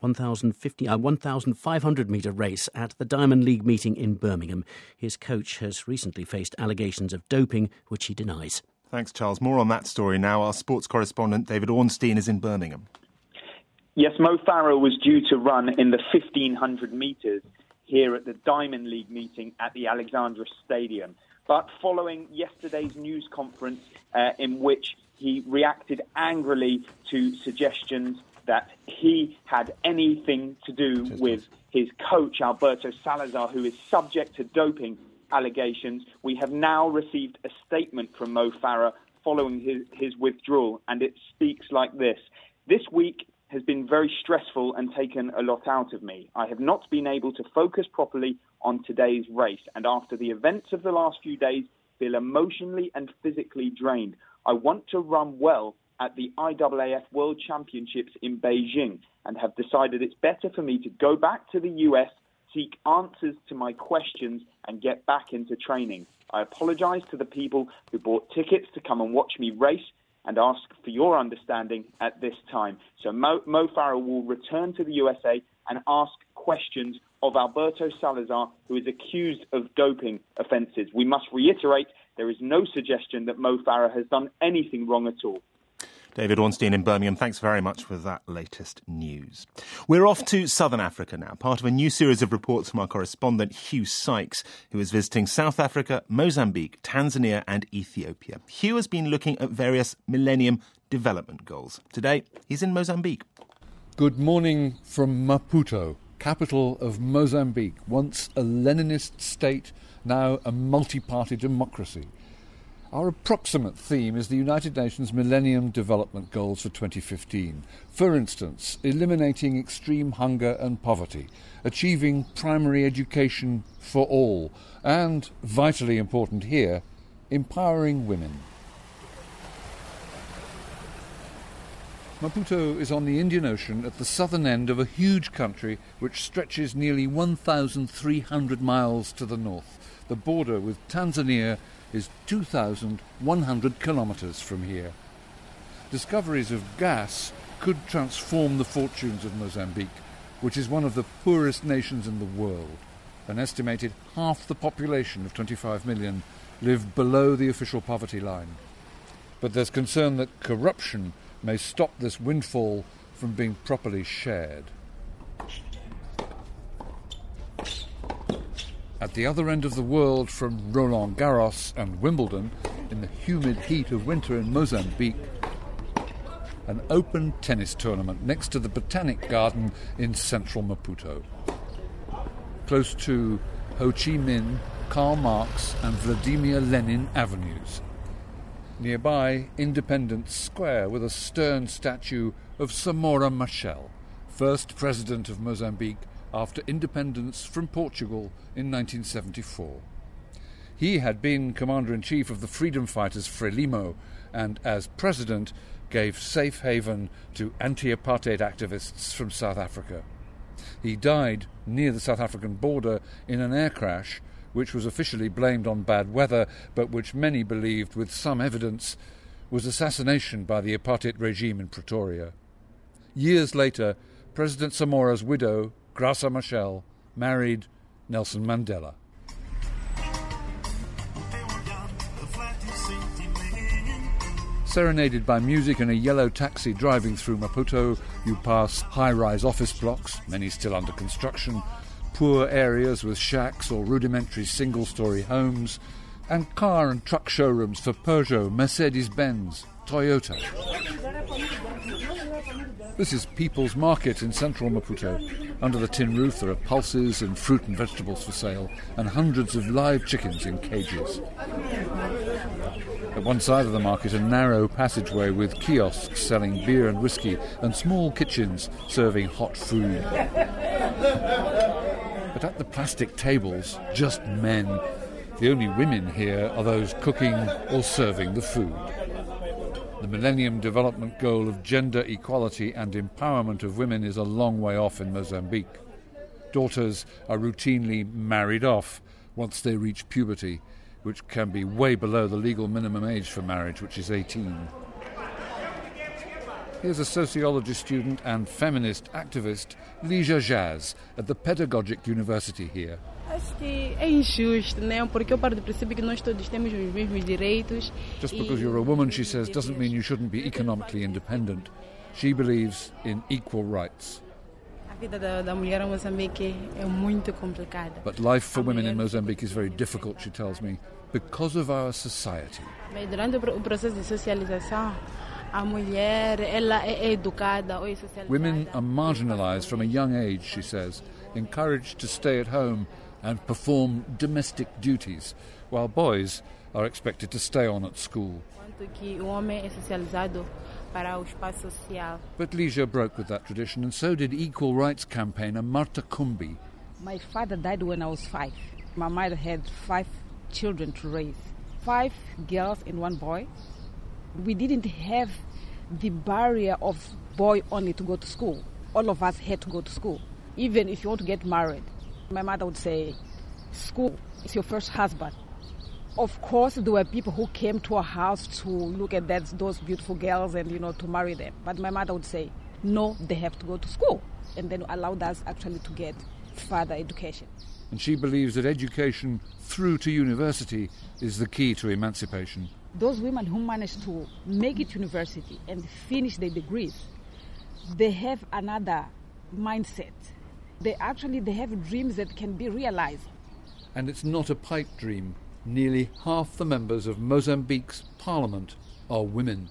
1,500-metre race at the Diamond League meeting in Birmingham. His coach has recently faced allegations of doping, which he denies. Thanks, Charles. More on that story now. Our sports correspondent David Ornstein is in Birmingham. Yes, Mo Farah was due to run in the 1,500 metres here at the Diamond League meeting at the Alexandra Stadium. But following yesterday's news conference in which he reacted angrily to suggestions that he had anything to do with his coach, Alberto Salazar, who is subject to doping allegations, we have now received a statement from Mo Farah following his withdrawal, and it speaks like this. This week has been very stressful and taken a lot out of me. I have not been able to focus properly on today's race, and after the events of the last few days, feel emotionally and physically drained. I want to run well at the IAAF World Championships in Beijing and have decided it's better for me to go back to the US, seek answers to my questions and get back into training. I apologise to the people who bought tickets to come and watch me race and ask for your understanding at this time. So Mo Farah will return to the USA and ask questions of Alberto Salazar, who is accused of doping offences. We must reiterate there is no suggestion that Mo Farah has done anything wrong at all. David Ornstein in Birmingham, thanks very much for that latest news. We're off to Southern Africa now, part of a new series of reports from our correspondent Hugh Sykes, who is visiting South Africa, Mozambique, Tanzania and Ethiopia. Hugh has been looking at various Millennium Development Goals. Today, he's in Mozambique. Good morning from Maputo, capital of Mozambique, once a Leninist state, now a multi-party democracy. Our approximate theme is the United Nations Millennium Development Goals for 2015. For instance, eliminating extreme hunger and poverty, achieving primary education for all, and, vitally important here, empowering women. Maputo is on the Indian Ocean at the southern end of a huge country which stretches nearly 1,300 miles to the north. The border with Tanzania is 2,100 kilometres from here. Discoveries of gas could transform the fortunes of Mozambique, which is one of the poorest nations in the world. An estimated half the population of 25 million live below the official poverty line. But there's concern that corruption may stop this windfall from being properly shared. At the other end of the world, from Roland Garros and Wimbledon, in the humid heat of winter in Mozambique, an open tennis tournament next to the Botanic Garden in central Maputo. Close to Ho Chi Minh, Karl Marx and Vladimir Lenin avenues. Nearby, Independence Square with a stern statue of Samora Machel, first president of Mozambique after independence from Portugal in 1974. He had been Commander-in-Chief of the freedom fighters Frelimo and, as President, gave safe haven to anti-apartheid activists from South Africa. He died near the South African border in an air crash which was officially blamed on bad weather, but which many believed, with some evidence, was assassination by the apartheid regime in Pretoria. Years later, President Samora's widow, Graça Machel, married Nelson Mandela. Serenaded by music in a yellow taxi driving through Maputo, you pass high-rise office blocks, many still under construction, poor areas with shacks or rudimentary single-storey homes, and car and truck showrooms for Peugeot, Mercedes-Benz, Toyota. This is People's Market in central Maputo. Under the tin roof there are pulses and fruit and vegetables for sale, and hundreds of live chickens in cages. At one side of the market, a narrow passageway with kiosks selling beer and whiskey, and small kitchens serving hot food. But at the plastic tables, just men. The only women here are those cooking or serving the food. The Millennium Development Goal of gender equality and empowerment of women is a long way off in Mozambique. Daughters are routinely married off once they reach puberty, which can be way below the legal minimum age for marriage, which is 18. Here's a sociology student and feminist activist, Lígia Jazz, at the Pedagogic University here. Acho que é injusto, né? Porque eu paro do princípio que nós todos temos os mesmos direitos. Just because you're a woman, she says, doesn't mean you shouldn't be economically independent. She believes in equal rights. A vida da mulher em Moçambique é muito complicada. But life for women in Mozambique is very difficult, she tells me, because of our society. Mas durante o processo de socialização, a mulher ela é educada ou é socializada. Women are marginalised from a young age, she says, encouraged to stay at home and perform domestic duties, while boys are expected to stay on at school. Enquanto que o homem é socializado para o espaço social. But Lígia broke with that tradition, and so did equal rights campaigner Marta Kumbi. My father died when I was 5. My mother had 5 children to raise. 5 girls and 1 boy. We didn't have the barrier of boy only to go to school. All of us had to go to school. Even if you want to get married, my mother would say, school is your first husband. Of course, there were people who came to our house to look at those beautiful girls and, to marry them. But my mother would say, no, they have to go to school. And then allowed us actually to get further education. And she believes that education through to university is the key to emancipation. Those women who manage to make it to university and finish their degrees, they have another mindset. They have dreams that can be realized. And it's not a pipe dream. Nearly half the members of Mozambique's parliament are women.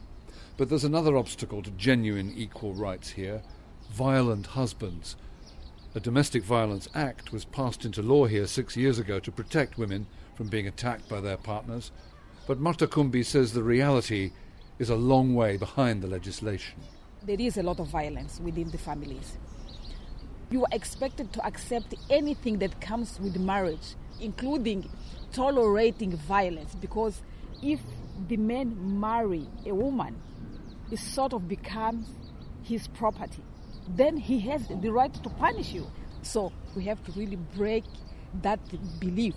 But there's another obstacle to genuine equal rights here: violent husbands. A Domestic Violence Act was passed into law here 6 years ago to protect women from being attacked by their partners. But Marta Kumbi says the reality is a long way behind the legislation. There is a lot of violence within the families. You are expected to accept anything that comes with marriage, including tolerating violence, because if the man marry a woman, it sort of becomes his property. Then he has the right to punish you. So we have to really break that belief.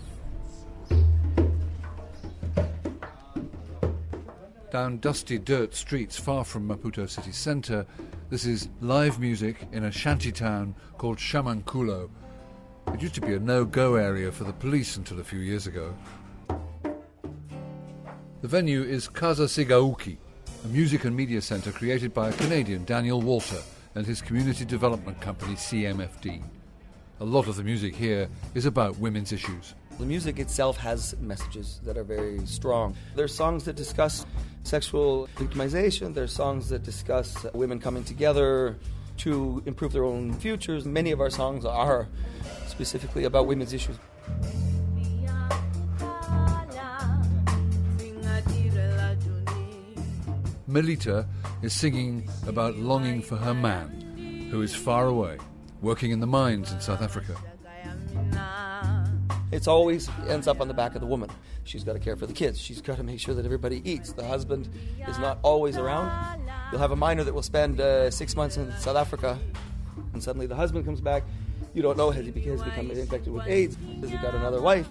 Down dusty dirt streets far from Maputo city centre, this is live music in a shanty town called Shamankulo. It used to be a no-go area for the police until a few years ago. The venue is Casa Sigauki, a music and media centre created by a Canadian, Daniel Walter, and his community development company CMFD. A lot of the music here is about women's issues. The music itself has messages that are very strong. There's songs that discuss sexual victimization. There's songs that discuss women coming together to improve their own futures. Many of our songs are specifically about women's issues. Melita is singing about longing for her man, who is far away, working in the mines in South Africa. It's always ends up on the back of the woman. She's got to care for the kids. She's got to make sure that everybody eats. The husband is not always around. You'll have a miner that will spend 6 months in South Africa, and suddenly the husband comes back. You don't know, has he become infected with AIDS? Has he got another wife?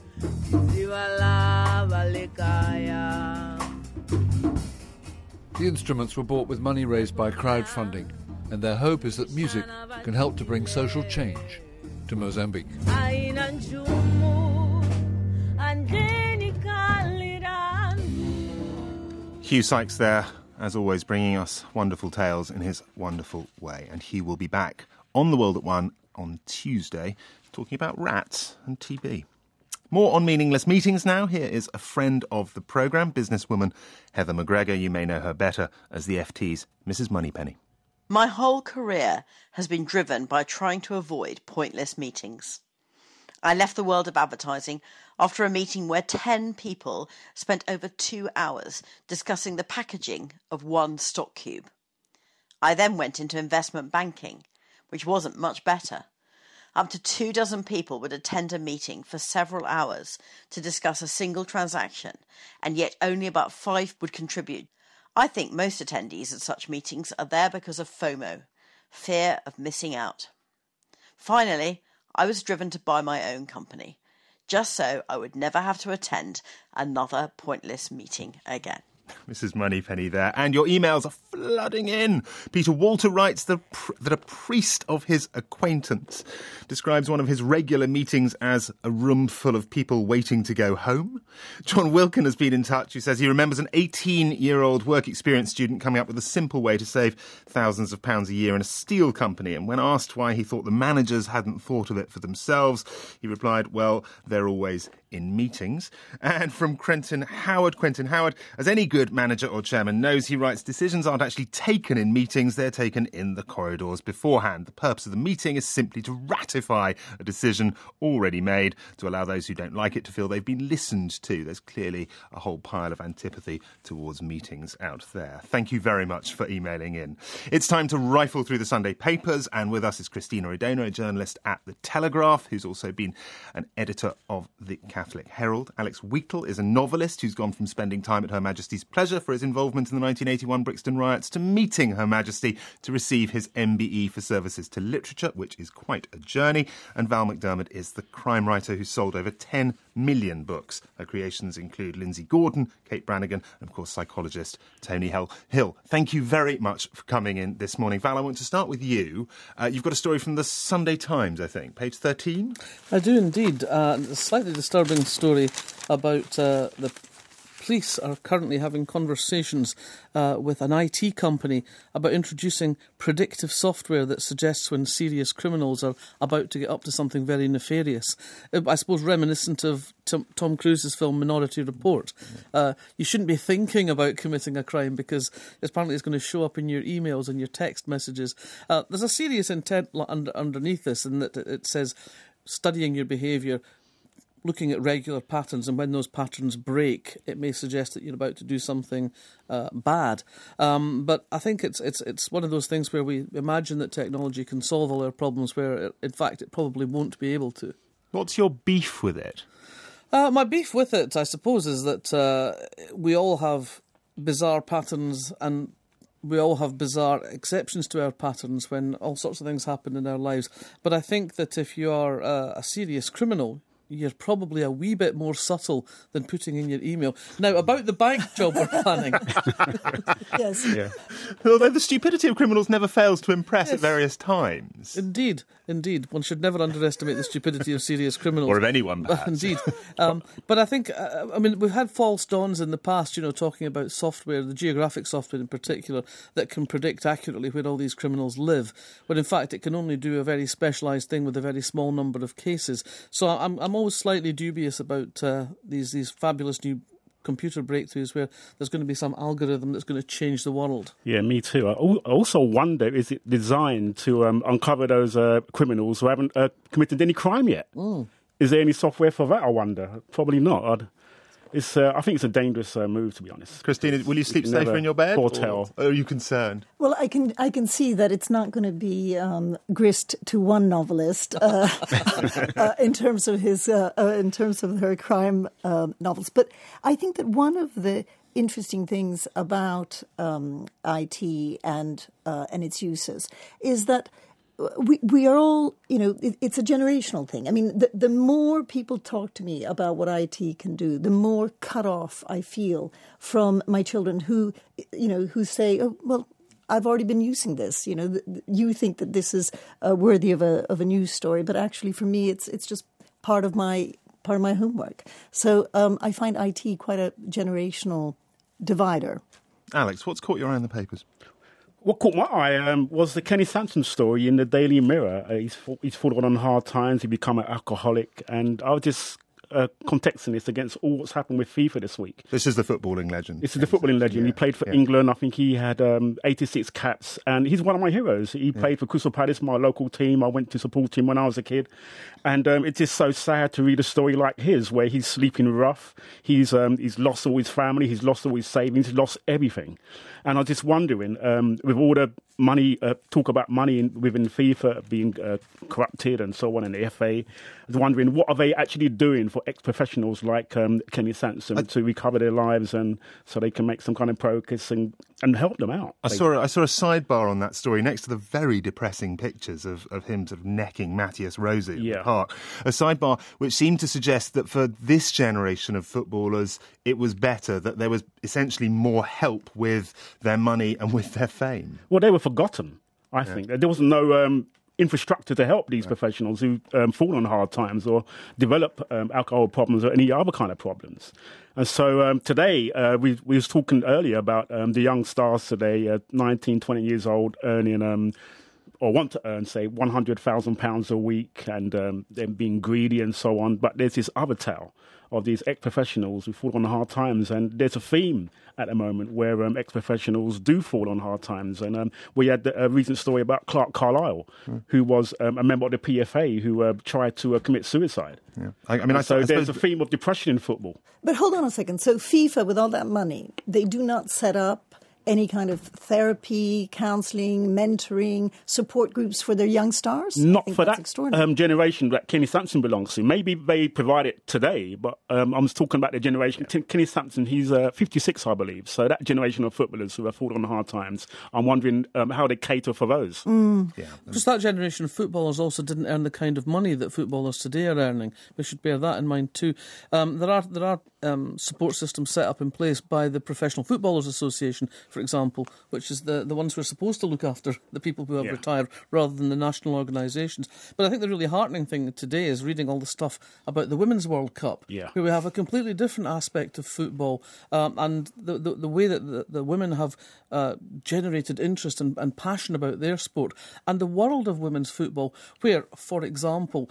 The instruments were bought with money raised by crowdfunding, and their hope is that music can help to bring social change to Mozambique. Hugh Sykes there, as always, bringing us wonderful tales in his wonderful way. And he will be back on The World at 1 on Tuesday, talking about rats and TB. More on meaningless meetings now. Here is a friend of the programme, businesswoman Heather McGregor. You may know her better as the FT's Mrs. Moneypenny. My whole career has been driven by trying to avoid pointless meetings. I left the world of advertising after a meeting where 10 people spent over 2 hours discussing the packaging of one stock cube. I then went into investment banking, which wasn't much better. Up to 24 people would attend a meeting for several hours to discuss a single transaction, and yet only about 5 would contribute. I think most attendees at such meetings are there because of FOMO, fear of missing out. Finally, I was driven to buy my own company, just so I would never have to attend another pointless meeting again. Mrs. Moneypenny there. And your emails are flooding in. Peter Walter writes that a priest of his acquaintance describes one of his regular meetings as a room full of people waiting to go home. John Wilkin has been in touch, who says he remembers an 18-year-old work experience student coming up with a simple way to save thousands of pounds a year in a steel company. And when asked why he thought the managers hadn't thought of it for themselves, he replied, well, they're always in meetings. And from Quentin Howard, as any good manager or chairman knows, he writes, decisions aren't actually taken in meetings, they're taken in the corridors beforehand. The purpose of the meeting is simply to ratify a decision already made, to allow those who don't like it to feel they've been listened to. There's clearly a whole pile of antipathy towards meetings out there. Thank you very much for emailing in. It's time to rifle through the Sunday papers, and with us is Christina O'Donnell, a journalist at The Telegraph, who's also been an editor of the Catholic Herald. Alex Wheatle is a novelist who's gone from spending time at Her Majesty's pleasure for his involvement in the 1981 Brixton riots to meeting Her Majesty to receive his MBE for services to literature, which is quite a journey. And Val McDermott is the crime writer who's sold over 10 million books. Her creations include Lindsay Gordon, Kate Brannigan, and of course psychologist Tony Hill. Thank you very much for coming in this morning. Val, I want to start with you. You've got a story from the Sunday Times, I think, page 13. I do indeed. A slightly disturbing story about the police are currently having conversations with an IT company about introducing predictive software that suggests when serious criminals are about to get up to something very nefarious. I suppose reminiscent of Tom Cruise's film Minority Report. You shouldn't be thinking about committing a crime because apparently it's going to show up in your emails and your text messages. There's a serious intent underneath this, in that it says studying your behaviour, looking at regular patterns, and when those patterns break, it may suggest that you're about to do something bad. But I think it's one of those things where we imagine that technology can solve all our problems, where, in fact, it probably won't be able to. What's your beef with it? My beef with it, I suppose, is that we all have bizarre patterns, and we all have bizarre exceptions to our patterns when all sorts of things happen in our lives. But I think that if you are a serious criminal, you're probably a wee bit more subtle than putting in your email. Now, about the bank job we're planning. Yes. Yeah. Although the stupidity of criminals never fails to impress at various times. Indeed. One should never underestimate the stupidity of serious criminals. Or of anyone, perhaps. Indeed. But I think, we've had false dawns in the past, talking about software, the geographic software in particular, that can predict accurately where all these criminals live, when in fact it can only do a very specialised thing with a very small number of cases. So I'm always slightly dubious about these fabulous new computer breakthroughs where there's going to be some algorithm that's going to change the world. Yeah, me too. I also wonder, is it designed to uncover those criminals who haven't committed any crime yet? Is there any software for that, I wonder? Probably not. I think it's a dangerous move, to be honest. Christina, will you sleep safer in your bed? Or are you concerned? Well, I can see that it's not going to be grist to one novelist in terms of her crime novels. But I think that one of the interesting things about IT and its uses is that we are all, it's a generational thing. I mean, the more people talk to me about what IT can do, the more cut off I feel from my children who say, oh, well, I've already been using this. You think that this is worthy of a news story, but actually for me, it's just part of my homework. So I find IT quite a generational divider. Alex, what's caught your eye in the papers? What caught my eye was the Kenny Sansom story in the Daily Mirror. He's fallen on hard times, he's become an alcoholic, and I was just contexting this against all what's happened with FIFA this week. This is the footballing legend. Yeah. He played for England. I think he had 86 caps, and he's one of my heroes. He played for Crystal Palace, my local team. I went to support him when I was a kid, and it's just so sad to read a story like his, where he's sleeping rough. He's lost all his family, he's lost all his savings, he's lost everything. And I was just wondering, with all the money, talk about money within FIFA being corrupted and so on, and the FA. I was wondering, what are they actually doing for ex-professionals like Kenny Sansom to recover their lives and so they can make some kind of progress and help them out? I saw a sidebar on that story next to the very depressing pictures of him sort of necking Matthias Rossi in the park. A sidebar which seemed to suggest that for this generation of footballers, it was better that there was essentially more help with their money and with their fame. Well, they were forgotten, I think. There wasn't no infrastructure to help these professionals who fall on hard times or develop alcohol problems or any other kind of problems. And so today, we was talking earlier about the young stars today, 19, 20 years old, earning or want to earn, say, £100,000 a week and them being greedy and so on. But there's this other tale of these ex-professionals who fall on hard times. And there's a theme at the moment where ex-professionals do fall on hard times. And we had a recent story about Clark Carlisle, who was a member of the PFA who tried to commit suicide. Yeah. I suppose there's a theme of depression in football. But hold on a second. So FIFA, with all that money, they do not set up any kind of therapy, counselling, mentoring, support groups for their young stars? Not for that generation that Kenny Sansom belongs to. Maybe they provide it today, but I was talking about the generation. Kenny Sansom, he's 56, I believe. So that generation of footballers who have fallen on hard times, I'm wondering how they cater for those. Because that generation of footballers also didn't earn the kind of money that footballers today are earning. We should bear that in mind too. There are support systems set up in place by the Professional Footballers Association, for example, which is the ones who are supposed to look after the people who have retired rather than the national organisations. But I think the really heartening thing today is reading all the stuff about the Women's World Cup, where we have a completely different aspect of football and the way that the women have generated interest and passion about their sport, and the world of women's football, where, for example,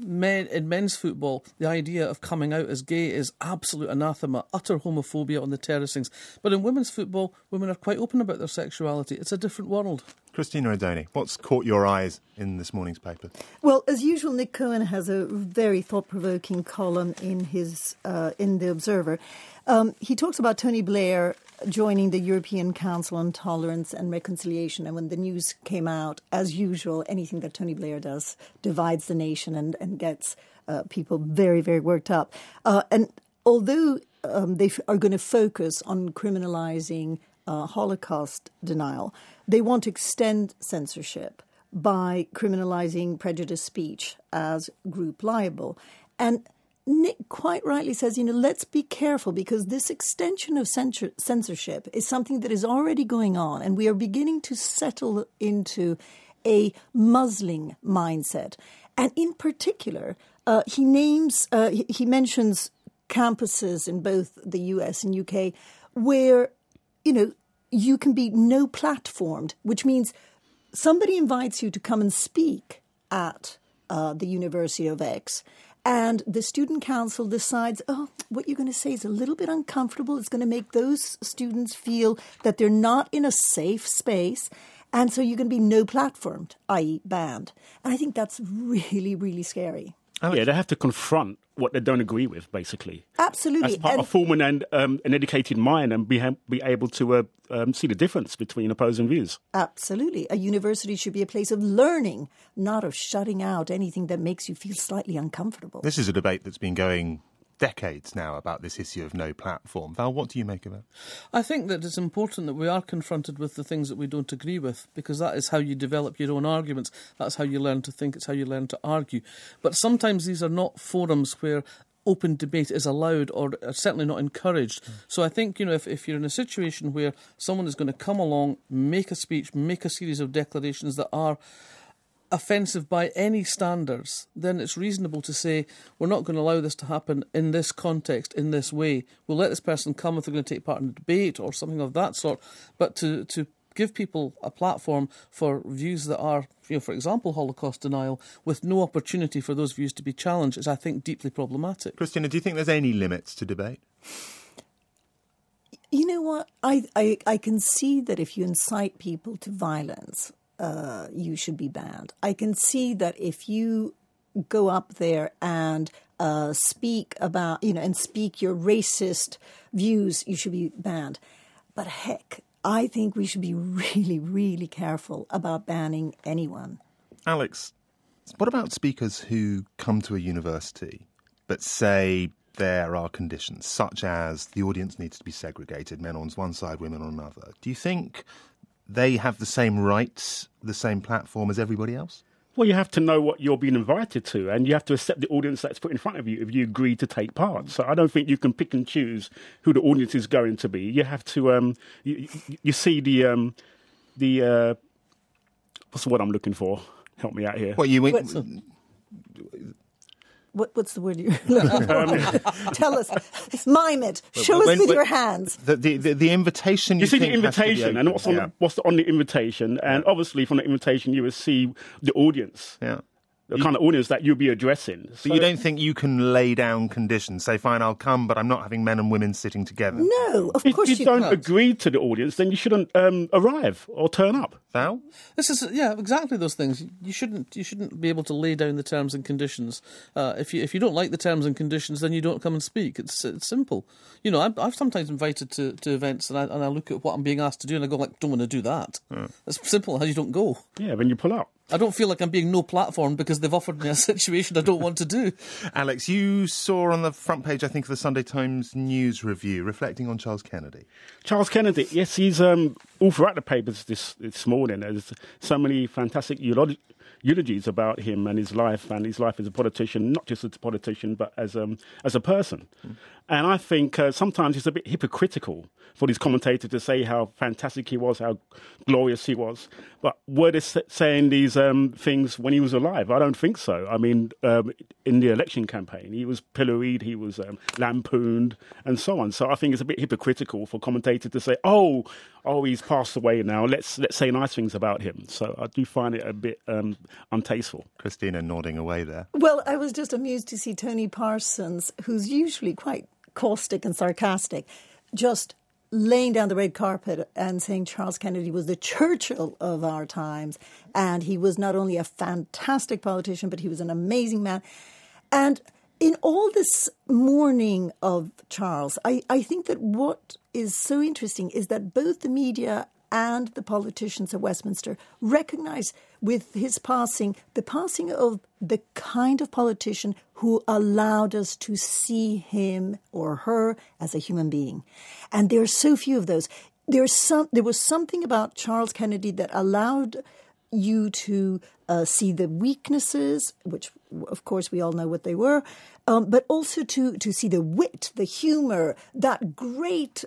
in men's football, the idea of coming out as gay is absolute anathema, utter homophobia on the terracings. But in women's football, women are quite open about their sexuality. It's a different world. Christina O'Doney, what's caught your eyes in this morning's paper? Well, as usual, Nick Cohen has a very thought-provoking column in his in The Observer. He talks about Tony Blair joining the European Council on Tolerance and Reconciliation. And when the news came out, as usual, anything that Tony Blair does divides the nation and gets people very, very worked up. And although they are going to focus on criminalising Holocaust denial, they want to extend censorship by criminalising prejudiced speech as group liable. And Nick quite rightly says, let's be careful because this extension of censorship is something that is already going on, and we are beginning to settle into a muzzling mindset. And in particular, he mentions campuses in both the US and UK where, you can be no platformed, which means somebody invites you to come and speak at the University of X, and the student council decides, what you're going to say is a little bit uncomfortable. It's going to make those students feel that they're not in a safe space, and so you're going to be no platformed, i.e. banned. And I think that's really, really scary. Yeah, they have to confront what they don't agree with, basically. Absolutely. As part of forming an educated mind and be able to see the difference between opposing views. Absolutely. A university should be a place of learning, not of shutting out anything that makes you feel slightly uncomfortable. This is a debate that's been going decades now about this issue of no platform. Val, what do you make of it? I think that it's important that we are confronted with the things that we don't agree with, because that is how you develop your own arguments. That's how you learn to think. It's how you learn to argue. But sometimes these are not forums where open debate is allowed or certainly not encouraged. So I think, if you're in a situation where someone is going to come along, make a speech, make a series of declarations that are offensive by any standards, then it's reasonable to say we're not going to allow this to happen in this context, in this way. We'll let this person come if they're going to take part in a debate or something of that sort. But to give people a platform for views that are, for example, Holocaust denial, with no opportunity for those views to be challenged, is, I think, deeply problematic. Christina, do you think there's any limits to debate? You know what? I can see that if you incite people to violence, you should be banned. I can see that if you go up there and speak about, and speak your racist views, you should be banned. But heck, I think we should be really, really careful about banning anyone. Alex, what about speakers who come to a university but say there are conditions, such as the audience needs to be segregated, men on one side, women on another? Do you think they have the same rights, the same platform as everybody else? Well, you have to know what you're being invited to, and you have to accept the audience that's put in front of you if you agree to take part. So I don't think you can pick and choose who the audience is going to be. You have to, you see the what's the word I'm looking for? Help me out here. What you What's the word you're looking for? Tell us. Mime it. Show us with your hands. The invitation. You see the invitation and what's on the invitation. And obviously from the invitation you will see the audience. Yeah. The kind of audience that you'll be addressing. But you don't think you can lay down conditions? Say, fine, I'll come, but I'm not having men and women sitting together. No, of course you can't. If you don't can't. agree to the audience, then you shouldn't arrive or turn up. Val? This is exactly those things. You shouldn't be able to lay down the terms and conditions. If you don't like the terms and conditions, then you don't come and speak. It's simple. You know, I've sometimes invited to events and I look at what I'm being asked to do and I go like, don't want to do that. It's simple. How you don't go. Yeah, then you pull out. I don't feel like I'm being no platform because they've offered me a situation I don't want to do. Alex, you saw on the front page, I think, of the Sunday Times News Review, reflecting on Charles Kennedy. Charles Kennedy, yes, he's all throughout the papers this morning. There's so many fantastic eulogies about him and his life as a politician, not just as a politician, but as a person. And I think sometimes it's a bit hypocritical for these commentators to say how fantastic he was, how glorious he was. But were they saying these things when he was alive? I don't think so. I mean, in the election campaign, he was pilloried, he was lampooned, and so on. So I think it's a bit hypocritical for commentators to say, oh, he's passed away now, let's say nice things about him. So I do find it a bit untasteful. Christina nodding away there. Well, I was just amused to see Tony Parsons, who's usually quite caustic and sarcastic, just laying down the red carpet and saying Charles Kennedy was the Churchill of our times. And he was not only a fantastic politician, but he was an amazing man. And in all this mourning of Charles, I think that what is so interesting is that both the media and the politicians at Westminster recognise with his passing, the passing of the kind of politician who allowed us to see him or her as a human being. And there are so few of those. There was something about Charles Kennedy that allowed you to see the weaknesses, which of course we all know what they were, but also to see the wit, the humour, that great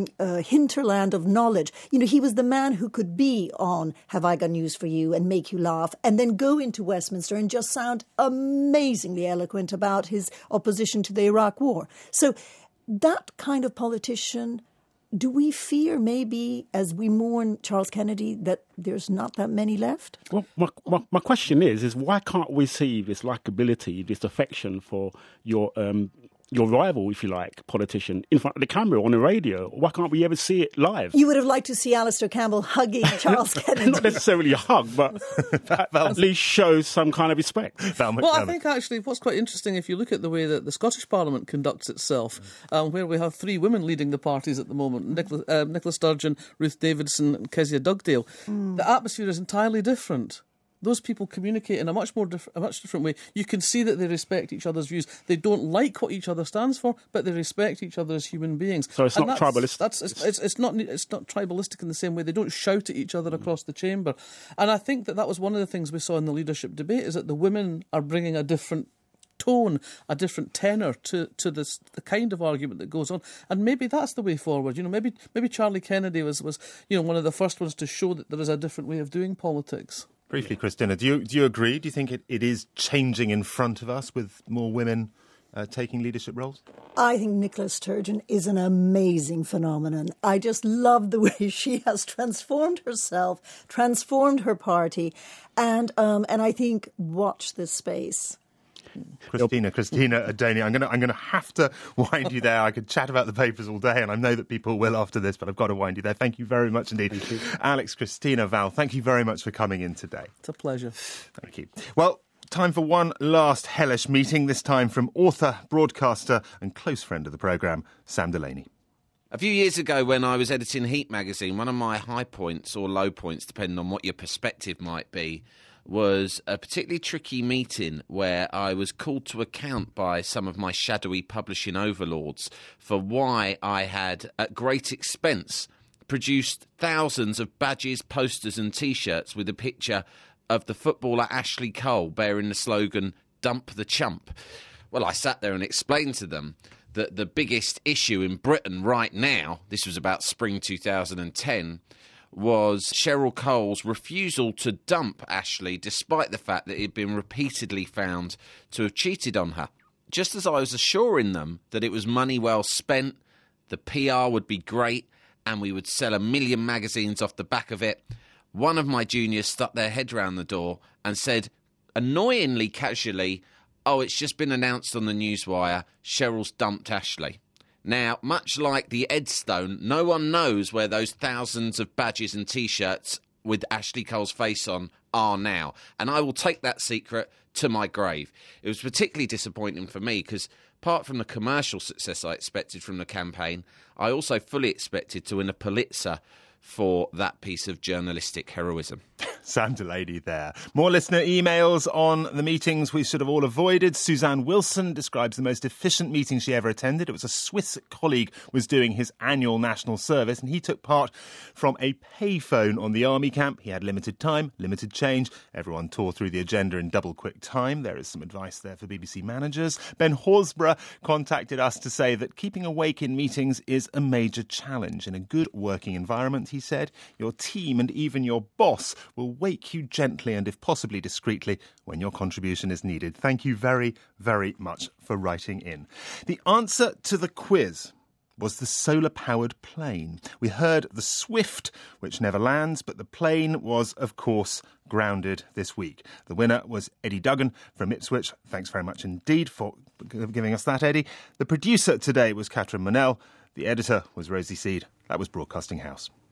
hinterland of knowledge. You know, he was the man who could be on Have I Got News for You and make you laugh, and then go into Westminster and just sound amazingly eloquent about his opposition to the Iraq War. So that kind of politician. Do we fear maybe, as we mourn Charles Kennedy, that there's not that many left? Well, my question is why can't we see this likability, this affection for your rival, if you like, politician, in front of the camera on the radio? Why can't we ever see it live? You would have liked to see Alistair Campbell hugging Charles Kennedy. Not necessarily a hug, but at least show some kind of respect. Well, I think actually what's quite interesting, if you look at the way that the Scottish Parliament conducts itself, where we have three women leading the parties at the moment, Nicola Sturgeon, Ruth Davidson and Kezia Dugdale, the atmosphere is entirely different. Those people communicate in a much different way. You can see that they respect each other's views. They don't like what each other stands for, but they respect each other as human beings. So it's not tribalistic. It's not tribalistic in the same way. They don't shout at each other across the chamber. And I think that was one of the things we saw in the leadership debate, is that the women are bringing a different tone, a different tenor to the kind of argument that goes on, and maybe that's the way forward. You know, maybe Charlie Kennedy was one of the first ones to show that there is a different way of doing politics. Briefly, Christina, do you agree? Do you think it is changing in front of us with more women taking leadership roles? I think Nicola Sturgeon is an amazing phenomenon. I just love the way she has transformed herself, transformed her party, and I think watch this space. Christina Adoni, I'm going to have to wind you there. I could chat about the papers all day, and I know that people will after this, but I've got to wind you there. Thank you very much indeed. Thank you. Alex, Christina, Val, thank you very much for coming in today. It's a pleasure. Thank you. Well, time for one last hellish meeting, this time from author, broadcaster and close friend of the programme, Sam Delaney. A few years ago when I was editing Heat magazine, one of my high points or low points, depending on what your perspective might be, was a particularly tricky meeting where I was called to account by some of my shadowy publishing overlords for why I had, at great expense, produced thousands of badges, posters and T-shirts with a picture of the footballer Ashley Cole bearing the slogan, "Dump the Chump." Well, I sat there and explained to them that the biggest issue in Britain right now, this was about spring 2010, was Cheryl Cole's refusal to dump Ashley despite the fact that he'd been repeatedly found to have cheated on her. Just as I was assuring them that it was money well spent, the PR would be great and we would sell 1 million magazines off the back of it, one of my juniors stuck their head round the door and said, annoyingly casually, "Oh, it's just been announced on the newswire, Cheryl's dumped Ashley." Now, much like the Edstone, no one knows where those thousands of badges and T-shirts with Ashley Cole's face on are now. And I will take that secret to my grave. It was particularly disappointing for me because apart from the commercial success I expected from the campaign, I also fully expected to win a Pulitzer for that piece of journalistic heroism. Sam Delaney there. More listener emails on the meetings we should have all avoided. Suzanne Wilson describes the most efficient meeting she ever attended. It was a Swiss colleague was doing his annual national service and he took part from a payphone on the army camp. He had limited time, limited change. Everyone tore through the agenda in double quick time. There is some advice there for BBC managers. Ben Horsburgh contacted us to say that keeping awake in meetings is a major challenge. In a good working environment, he said, your team and even your boss will wake you gently and, if possibly, discreetly when your contribution is needed. Thank you very, very much for writing in. The answer to the quiz was the solar-powered plane. We heard the Swift, which never lands, but the plane was, of course, grounded this week. The winner was Eddie Duggan from Ipswich. Thanks very much indeed for giving us that, Eddie. The producer today was Catherine Monell. The editor was Rosie Seed. That was Broadcasting House.